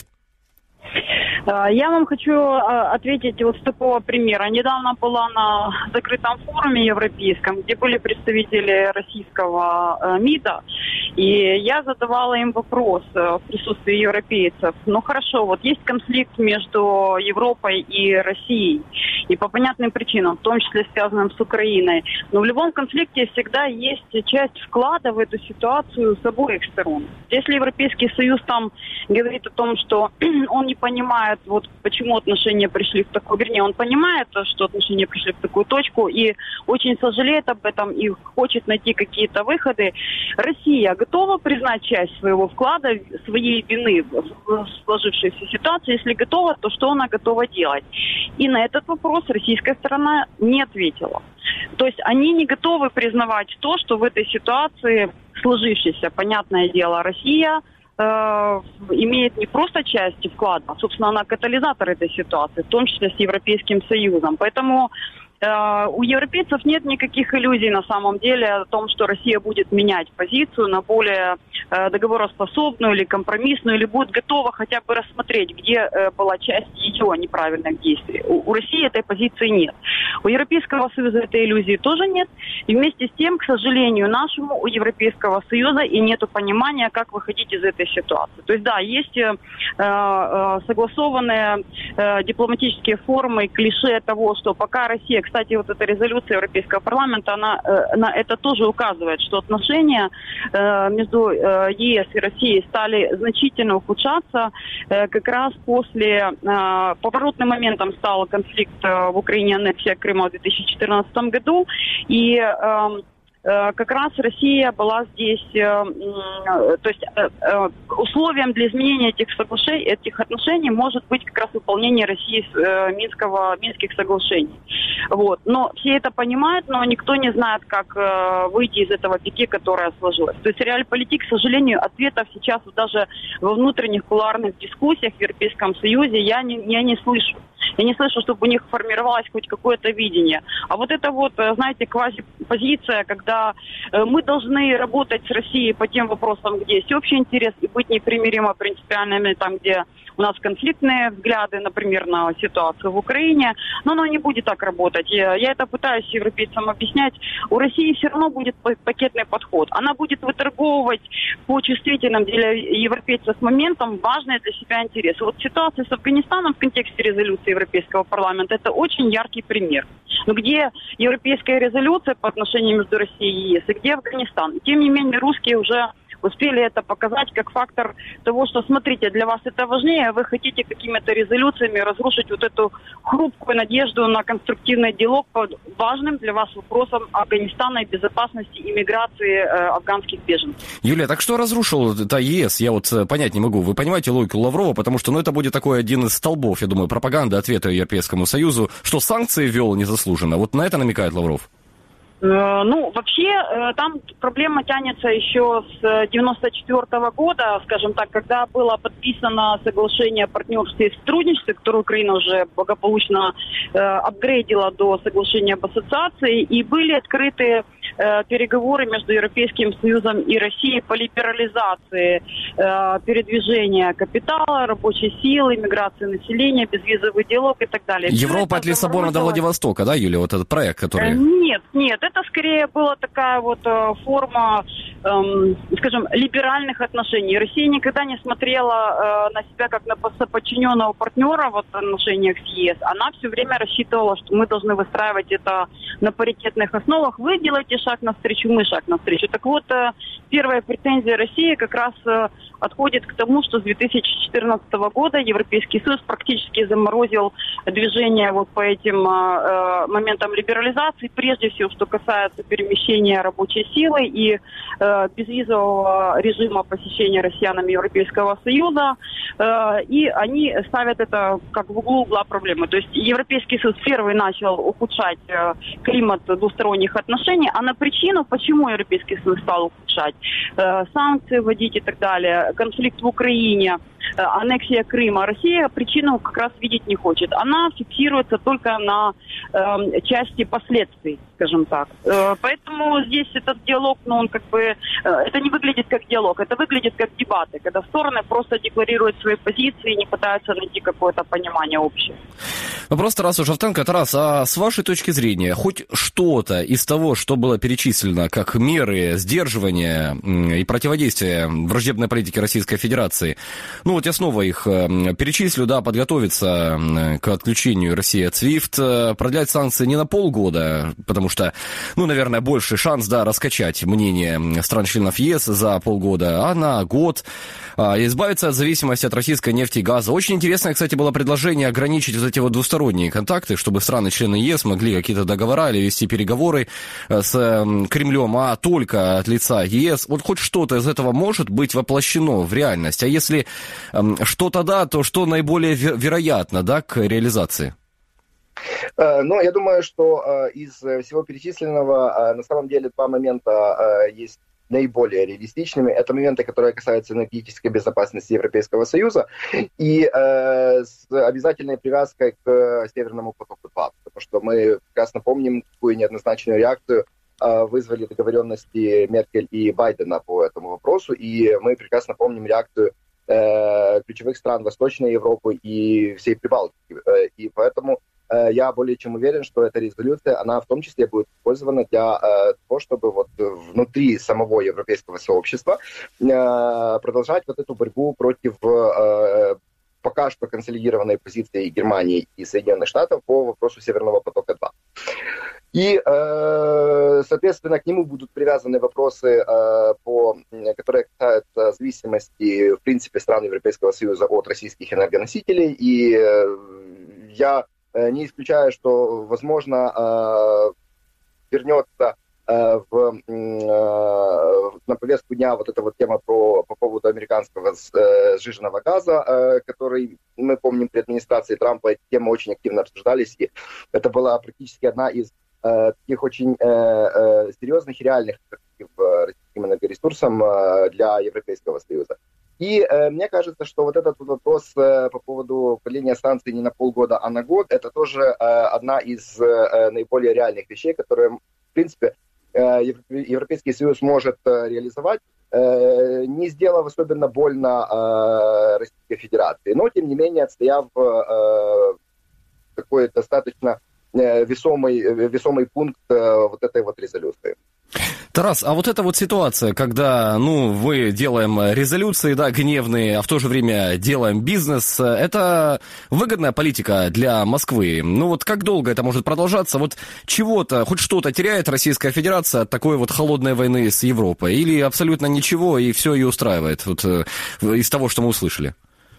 Я вам хочу ответить вот с такого примера. Недавно была на закрытом форуме европейском, где были представители российского МИДа, и я задавала им вопрос в присутствии европейцев. Хорошо, вот есть конфликт между Европой и Россией, и по понятным причинам, в том числе связанным с Украиной. Но в любом конфликте всегда есть часть вклада в эту ситуацию с обоих сторон. Если Европейский Союз там говорит о том, что он не понимает, вот почему отношения пришли в такую, вернее, он понимает, что отношения пришли в такую точку и очень сожалеет об этом и хочет найти какие-то выходы. Россия готова признать часть своего вклада, своей вины в сложившейся ситуации? Если готова, то что она готова делать? И на этот вопрос российская сторона не ответила. То есть они не готовы признавать то, что в этой ситуации сложившейся, понятное дело, Россия имеет не просто часть вклада, а, собственно, она катализатор этой ситуации, в том числе с Европейским Союзом. Поэтому у европейцев нет никаких иллюзий на самом деле о том, что Россия будет менять позицию на более договороспособную или компромиссную, или будет готова хотя бы рассмотреть, где была часть ее неправильных действий. У России этой позиции нет. У Европейского Союза этой иллюзии тоже нет. И вместе с тем, к сожалению, нашему у Европейского Союза и нету понимания, как выходить из этой ситуации. То есть, да, есть согласованные дипломатические формы, клише того, что пока Россия, кстати, вот эта резолюция Европейского парламента, она на это тоже указывает, что отношения между ЕС и Россией стали значительно ухудшаться. Как раз после поворотным моментом стал конфликт в Украине, аннексия Крыма в 2014 году. И как раз Россия была здесь, то есть условием для изменения этих отношений может быть как раз выполнение России Минских соглашений. Вот. Но все это понимают, но никто не знает, как выйти из этого пике, которое сложилось. То есть реальполитик, к сожалению, ответов сейчас даже во внутренних кулуарных дискуссиях в Европейском Союзе я не слышу. Я не слышу, чтобы у них формировалось хоть какое-то видение. А вот это вот, знаете, квазипозиция, когда мы должны работать с Россией по тем вопросам, где есть общий интерес, и быть непримиримо принципиальными там, где у нас конфликтные взгляды, например, на ситуацию в Украине, но оно не будет так работать. Я это пытаюсь европейцам объяснять. У России все равно будет пакетный подход. Она будет выторговывать по чувствительным для европейцев моментам важные для себя интересы. Вот ситуация с Афганистаном в контексте резолюции Европейского парламента – это очень яркий пример. Но где европейская резолюция по отношению между Россией и ЕС, и где Афганистан? Тем не менее, русские уже успели это показать как фактор того, что, смотрите, для вас это важнее, вы хотите какими-то резолюциями разрушить вот эту хрупкую надежду на конструктивный диалог по важным для вас вопросам Афганистана и безопасности и миграции афганских беженцев. Юлия, так что разрушил это ЕС? Я вот понять не могу. Вы понимаете логику Лаврова? Потому что, это будет такой один из столбов, я думаю, пропаганды ответа Европейскому Союзу, что санкции ввел незаслуженно. Вот на это намекает Лавров. Вообще, там проблема тянется еще с 1994 года, скажем так, когда было подписано соглашение о партнерстве и сотрудничестве, которое Украина уже благополучно апгрейдила до соглашения об ассоциации, и были открыты переговоры между Европейским Союзом и Россией по либерализации передвижения капитала, рабочей силы, миграции населения, безвизовый диалог и так далее. Европа от Лиссабона до Владивостока, да, Юлия, вот этот проект, который... Нет, это скорее была такая вот форма, скажем, либеральных отношений. Россия никогда не смотрела на себя как на подчиненного партнера в отношениях с ЕС. Она все время рассчитывала, что мы должны выстраивать это на паритетных основах. Вы делаете шаг навстречу, мы шаг навстречу. Так вот, первая претензия России как раз отходит к тому, что с 2014 года Европейский Союз практически заморозил движение вот по этим моментам либерализации, прежде всего, что касается перемещения рабочей силы и безвизового режима посещения россиянами Европейского Союза. И они ставят это как в угла проблемы. То есть Европейский Союз первый начал ухудшать климат двусторонних отношений, а на причину, почему Европейский Союз стал ухудшать, санкции вводить и так далее, конфликт в Украине, аннексия Крыма, Россия причину как раз видеть не хочет. Она фиксируется только на части последствий, скажем так. Поэтому здесь этот диалог, он как бы, это не выглядит как диалог, это выглядит как дебаты, когда стороны просто декларируют свои позиции и не пытаются найти какое-то понимание общее. Вопрос Тарасу Жовтенко. Тарас, а с вашей точки зрения, хоть что-то из того, что было перечислено как меры сдерживания и противодействия враждебной политике Российской Федерации, я снова их перечислю, подготовиться к отключению России от SWIFT, продлять санкции не на полгода, потому что, наверное, больше шанс, раскачать мнение стран-членов ЕС за полгода, а на год, избавиться от зависимости от российской нефти и газа. Очень интересное, кстати, было предложение ограничить вот эти вот двусторонние контакты, чтобы страны-члены ЕС могли какие-то договора или вести переговоры с Кремлем, а только от лица ЕС. Вот хоть что-то из этого может быть воплощено в реальность, а если что-то то что наиболее вероятно, к реализации? Я думаю, что из всего перечисленного на самом деле два момента есть наиболее реалистичными. Это моменты, которые касаются энергетической безопасности Европейского Союза и с обязательной привязкой к Северному потоку-2, потому что мы прекрасно помним, какую неоднозначную реакцию вызвали договоренности Меркель и Байдена по этому вопросу, и мы прекрасно помним реакцию ключевых стран Восточной Европы и всей Прибалтики. И поэтому я более чем уверен, что эта резолюция, она в том числе будет использована для того, чтобы внутри самого европейского сообщества продолжать эту борьбу против пока что консолидированной позиции Германии и Соединенных Штатов по вопросу Северного потока-2. И, соответственно, к нему будут привязаны вопросы, которые касаются зависимости, в принципе, стран Европейского Союза от российских энергоносителей. И я не исключаю, что, возможно, вернется на повестку дня эта тема по поводу американского сжиженного газа, который, мы помним, при администрации Трампа эти темы очень активно обсуждались, и это была практически одна из таких очень серьезных и реальных российским энергоресурсам для Европейского Союза. И мне кажется, что этот вопрос по поводу продления санкций не на полгода, а на год, это тоже одна из наиболее реальных вещей, которые, в принципе, Европейский Союз может реализовать не сделав особенно больно Российской Федерации, но, тем не менее, отстояв такой достаточно весомый пункт вот этой вот резолюции. Тарас, а вот эта вот ситуация, когда, мы делаем резолюции, да, гневные, а в то же время делаем бизнес, это выгодная политика для Москвы. Вот как долго это может продолжаться? Вот чего-то, хоть что-то теряет Российская Федерация от такой вот холодной войны с Европой? Или абсолютно ничего, и все ее устраивает, вот из того, что мы услышали?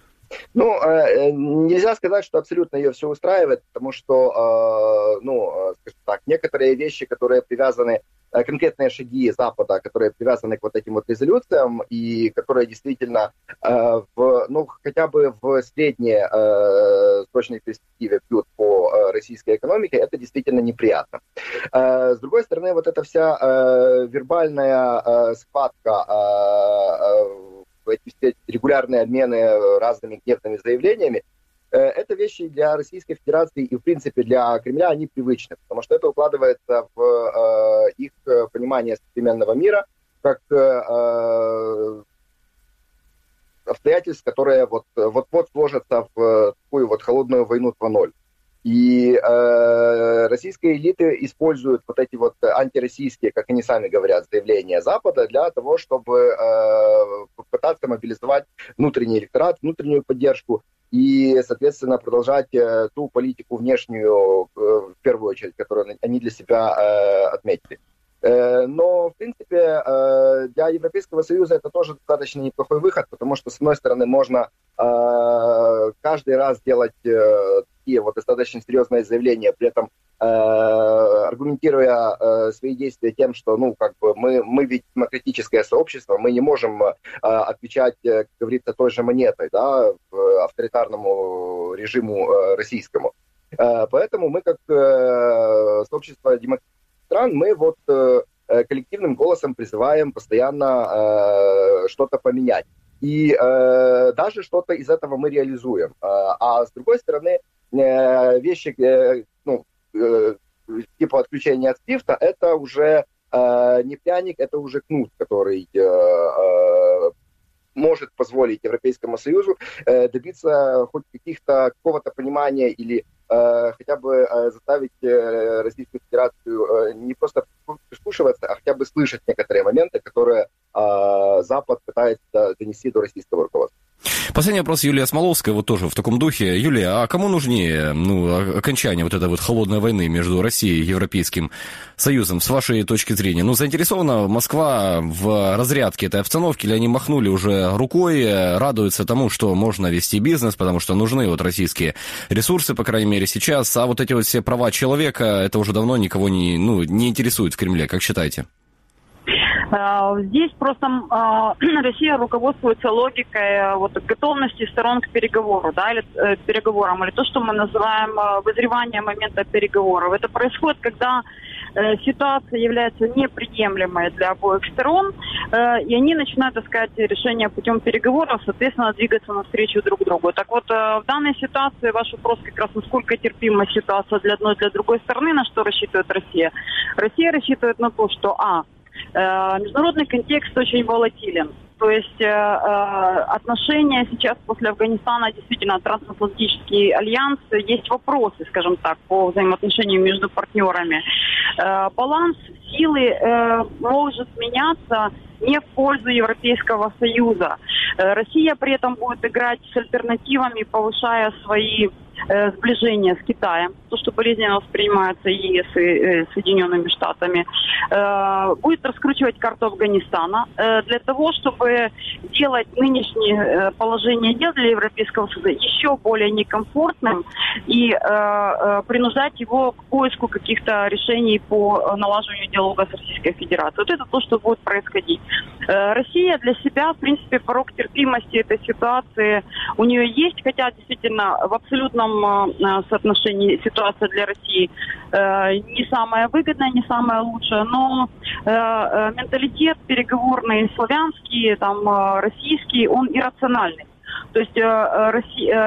Нельзя сказать, что абсолютно ее все устраивает, потому что, скажем так, некоторые вещи, которые привязаны, конкретные шаги Запада, которые привязаны к вот этим вот резолюциям и которые действительно хотя бы в средней срочной перспективе бьют по российской экономике, это действительно неприятно. С другой стороны, вот эта вся вербальная схватка, эти все регулярные обмены разными гневными заявлениями, это вещи для Российской Федерации и, в принципе, для Кремля, они привычны, потому что это укладывается в их понимание современного мира как обстоятельств, которые вот сложатся в такую вот холодную войну 2.0. И российские элиты используют вот эти вот антироссийские, как они сами говорят, заявления Запада для того, чтобы попытаться мобилизовать внутренний электорат, внутреннюю поддержку и, соответственно, продолжать ту политику внешнюю, в первую очередь, которую они для себя отметили. Но, в принципе, для Европейского Союза это тоже достаточно неплохой выход, потому что, с одной стороны, можно каждый раз делать такие вот достаточно серьезные заявления, при этом аргументируя свои действия тем, что, мы ведь демократическое сообщество, мы не можем отвечать, как говорится, той же монетой, да, авторитарному режиму российскому. Поэтому мы, как сообщество демократических стран, мы коллективным голосом призываем постоянно что-то поменять. И даже что-то из этого мы реализуем. А с другой стороны, вещи, типа отключения от SWIFT, это уже не пряник, это уже кнут, который может позволить Европейскому Союзу добиться хоть какого-то понимания или хотя бы заставить Российскую Федерацию не просто прислушиваться, а хотя бы слышать некоторые моменты, которые Запад пытается донести до российского руководства. Последний вопрос, Юлия Смоловская, вот тоже в таком духе. Юлия, а кому нужнее окончание вот этой вот холодной войны между Россией и Европейским Союзом, с вашей точки зрения? Заинтересована Москва в разрядке этой обстановки, или они махнули уже рукой, радуются тому, что можно вести бизнес, потому что нужны вот российские ресурсы, по крайней мере, сейчас, а вот эти вот все права человека, это уже давно никого не интересует в Кремле, как считаете? Здесь просто Россия руководствуется логикой готовности сторон к переговору, или переговорам, или то, что мы называем вызревание момента переговоров. Это происходит, когда ситуация является неприемлемой для обоих сторон, и они начинают искать решение путем переговоров, соответственно, двигаться навстречу друг другу. Так вот, в данной ситуации ваш вопрос как раз, насколько терпима ситуация для одной и для другой стороны, на что рассчитывает Россия. Россия рассчитывает на то, что международный контекст очень волатилен. То есть отношения сейчас после Афганистана, действительно, трансатлантический альянс, есть вопросы, скажем так, по взаимоотношениям между партнерами. Баланс силы может меняться не в пользу Европейского Союза. Россия при этом будет играть с альтернативами, повышая свои сближения с Китаем, то, что болезненно воспринимается ЕС и Соединенными Штатами, будет раскручивать карту Афганистана для того, чтобы делать нынешнее положение дел для Европейского Союза еще более некомфортным и принуждать его к поиску каких-то решений по налаживанию диалога с Российской Федерацией. Вот это то, что будет происходить. Россия для себя, в принципе, порог терпимости этой ситуации у нее есть, хотя действительно в абсолютном соотношении ситуация для России не самая выгодная, не самая лучшая, но менталитет переговорный славянский, российский, он иррациональный. То есть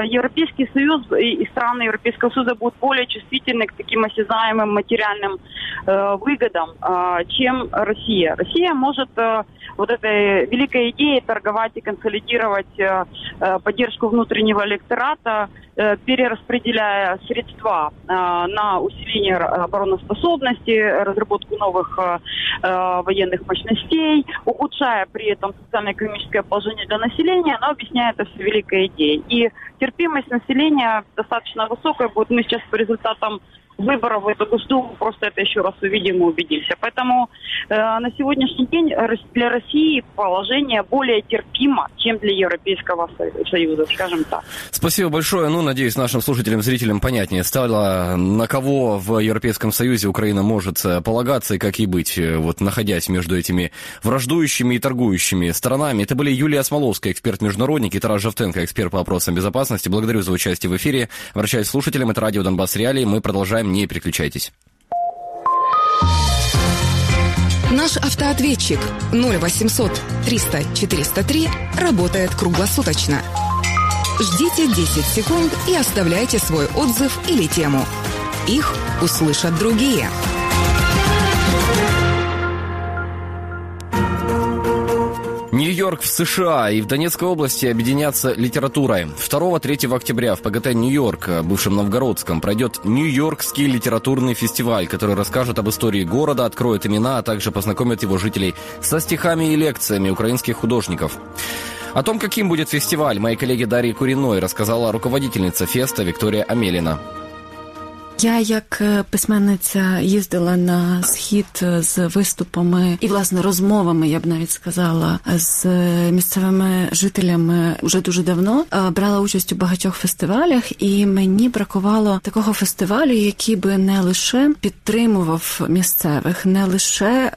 Европейский Союз и страны Европейского Союза будут более чувствительны к таким осязаемым материальным выгодам, чем Россия. Россия может вот этой великой идеей торговать и консолидировать поддержку внутреннего электората, перераспределяя средства на усиление обороноспособности, разработку новых военных мощностей, ухудшая при этом социально-экономическое положение для населения, но объясняет это все великой идеей. И терпимость населения достаточно высокая будет. Мы сейчас по результатам выборов в эту Госдуму просто это еще раз увидим и убедимся. Поэтому на сегодняшний день для России положение более терпимо, чем для Европейского Союза, скажем так. Спасибо большое. Надеюсь, нашим слушателям, зрителям понятнее стало, на кого в Европейском Союзе Украина может полагаться и как ей быть, находясь между этими враждующими и торгующими сторонами. Это были Юлия Смоловская, эксперт-международник, и Тарас Жовтенко, эксперт по вопросам безопасности. Благодарю за участие в эфире. Обращаюсь к слушателям. Это радио «Донбасс Реалии». Мы продолжаем. Не переключайтесь. Наш автоответчик 0800 300 403 работает круглосуточно. Ждите 10 секунд и оставляйте свой отзыв или тему. Их услышат другие. Нью-Йорк в США и в Донецкой области объединятся литературой. 2-3 октября в ПГТ «Нью-Йорк», бывшем Новгородском, пройдет Нью-Йоркский литературный фестиваль, который расскажет об истории города, откроет имена, а также познакомит его жителей со стихами и лекциями украинских художников. О том, каким будет фестиваль, моей коллеге Дарье Куріной рассказала руководительница феста Виктория Амелина. Я, як письменниця, їздила на Схід з виступами і, власне, розмовами, я б навіть сказала, з місцевими жителями вже дуже давно. Брала участь у багатьох фестивалях, і мені бракувало такого фестивалю, який би не лише підтримував місцевих, не лише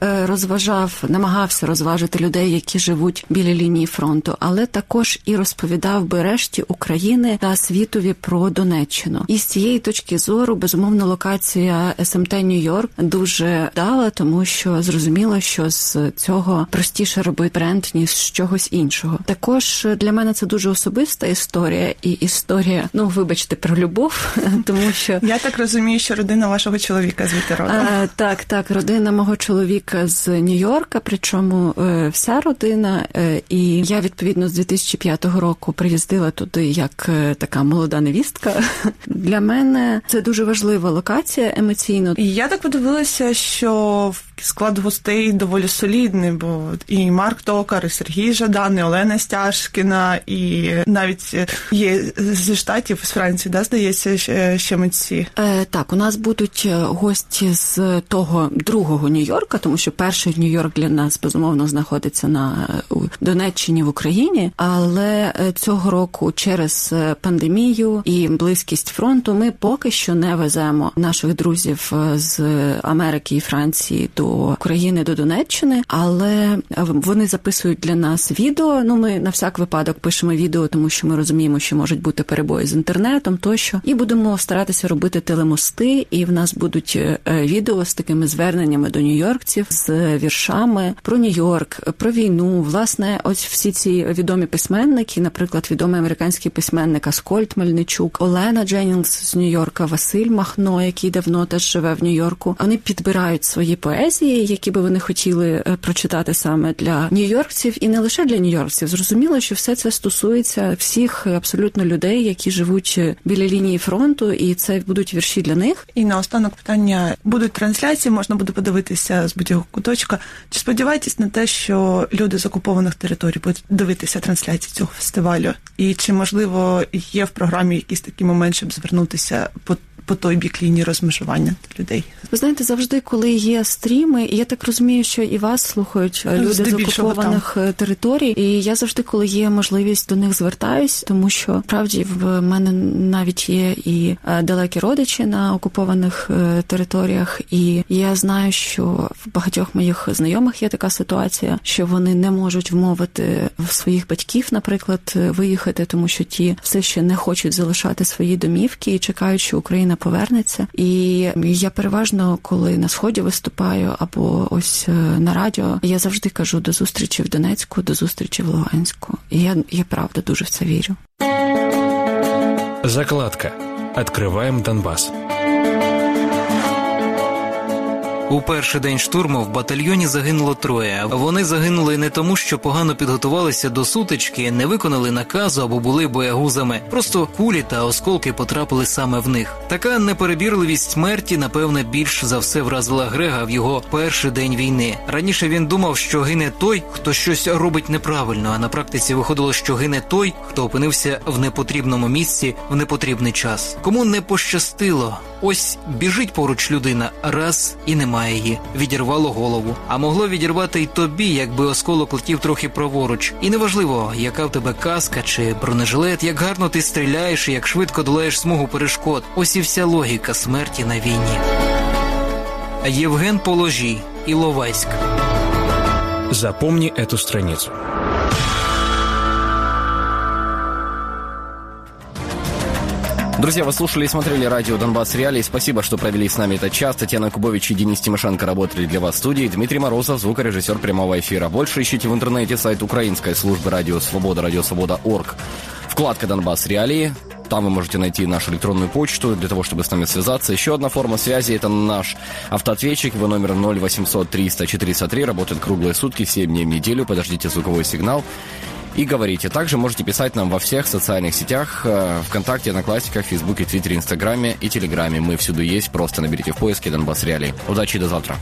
намагався розважити людей, які живуть біля лінії фронту, але також і розповідав би решті України та світові про Донеччину. І з цієї точки зору, безумовно, локація СМТ Нью-Йорк дуже вдала, тому що зрозуміло, що з цього простіше робити бренд, ніж з чогось іншого. Також для мене це дуже особиста історія, і історія, вибачте, про любов, тому що... Я так розумію, що родина вашого чоловіка звідти родом. Так, родина мого чоловіка з Нью-Йорка, причому вся родина, і я, відповідно, з 2005 року приїздила туди як така молода невістка. Для мене це дуже важлива локація емоційно. І я так подивилася, що склад гостей доволі солідний, бо і Марк Токар, і Сергій Жадан, і Олена Стяжкіна, і навіть є зі Штатів, з Франції, здається, ще митці. Так, у нас будуть гості з того другого Нью-Йорка, тому що перший Нью-Йорк для нас, безумовно, знаходиться на Донеччині в Україні, але цього року через пандемію і близькість фронту ми поки що не веземо наших друзів з Америки і Франції до України, до Донеччини, але вони записують для нас відео. Ми на всяк випадок пишемо відео, тому що ми розуміємо, що можуть бути перебої з інтернетом тощо. І будемо старатися робити телемости, і в нас будуть відео з такими зверненнями до нью-йоркців, з віршами про Нью-Йорк, про війну. Власне, ось всі ці відомі письменники, наприклад, відомий американський письменник Аскольд Мельничук, Олена Дженнінгс з Нью-Йорка, Василь Махно, який давно теж живе в Нью-Йорку. Вони підбирають свої поезії, які би вони хотіли прочитати саме для нью-йоркців, і не лише для нью-йоркців. Зрозуміло, що все це стосується всіх абсолютно людей, які живуть біля лінії фронту, і це будуть вірші для них. І наостанок питання. Будуть трансляції, можна буде подивитися з будь-якого куточка. Чи сподіваєтесь на те, що люди з окупованих територій будуть дивитися трансляції цього фестивалю? І чи, можливо, є в програмі якийсь такий момент, щоб звернутися по той бік лінії розмежування людей? Ви знаєте, завжди, коли є стріми, і я так розумію, що і вас слухають люди з окупованих територій, і я завжди, коли є можливість, до них звертаюсь, тому що, справді, в мене навіть є і далекі родичі на окупованих територіях, і я знаю, що в багатьох моїх знайомих є така ситуація, що вони не можуть вмовити своїх батьків, наприклад, виїхати, тому що ті все ще не хочуть залишати свої домівки і чекають, що Україна повернеться. І я переважно, коли на Сході виступаю або ось на радіо, я завжди кажу до зустрічі в Донецьку, до зустрічі в Луганську. І я правда дуже в це вірю. Закладка. Открываем Донбасс. У перший день штурму в батальйоні загинуло 3. Вони загинули не тому, що погано підготувалися до сутички, не виконали наказу або були боягузами. Просто кулі та осколки потрапили саме в них. Така неперебірливість смерті, напевне, більш за все вразила Грега в його перший день війни. Раніше він думав, що гине той, хто щось робить неправильно, а на практиці виходило, що гине той, хто опинився в непотрібному місці в непотрібний час. Кому не пощастило, ось біжить поруч людина, раз і немає її. Відірвало голову. А могло відірвати й тобі, якби осколок летів трохи праворуч. І неважливо, яка в тебе каска чи бронежилет, як гарно ти стріляєш і як швидко долаєш смугу перешкод. Ось і вся логіка смерті на війні. Євген Положій, Іловайськ. Запомни эту страницу. Друзья, вы слушали и смотрели радио «Донбасс Реалии». Спасибо, что провели с нами этот час. Татьяна Кубович и Денис Тимошенко работали для вас в студии. Дмитрий Морозов, звукорежиссер прямого эфира. Больше ищите в интернете сайт украинской службы «Радио Свобода», радиосвобода.орг. Вкладка «Донбасс Реалии». Там вы можете найти нашу электронную почту для того, чтобы с нами связаться. Еще одна форма связи – это наш автоответчик. Его номер 0800 300 403. Работает круглые сутки, 7 дней в неделю. Подождите звуковой сигнал и говорите. Также можете писать нам во всех социальных сетях: ВКонтакте, Одноклассниках, Фейсбуке, Твиттере, Инстаграме и Телеграме. Мы всюду есть. Просто наберите в поиске «Донбасс Реалии». Удачи и до завтра.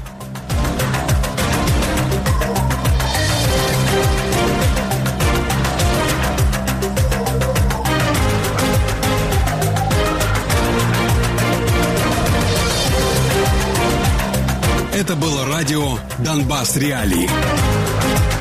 Это было радио «Донбасс Реалии».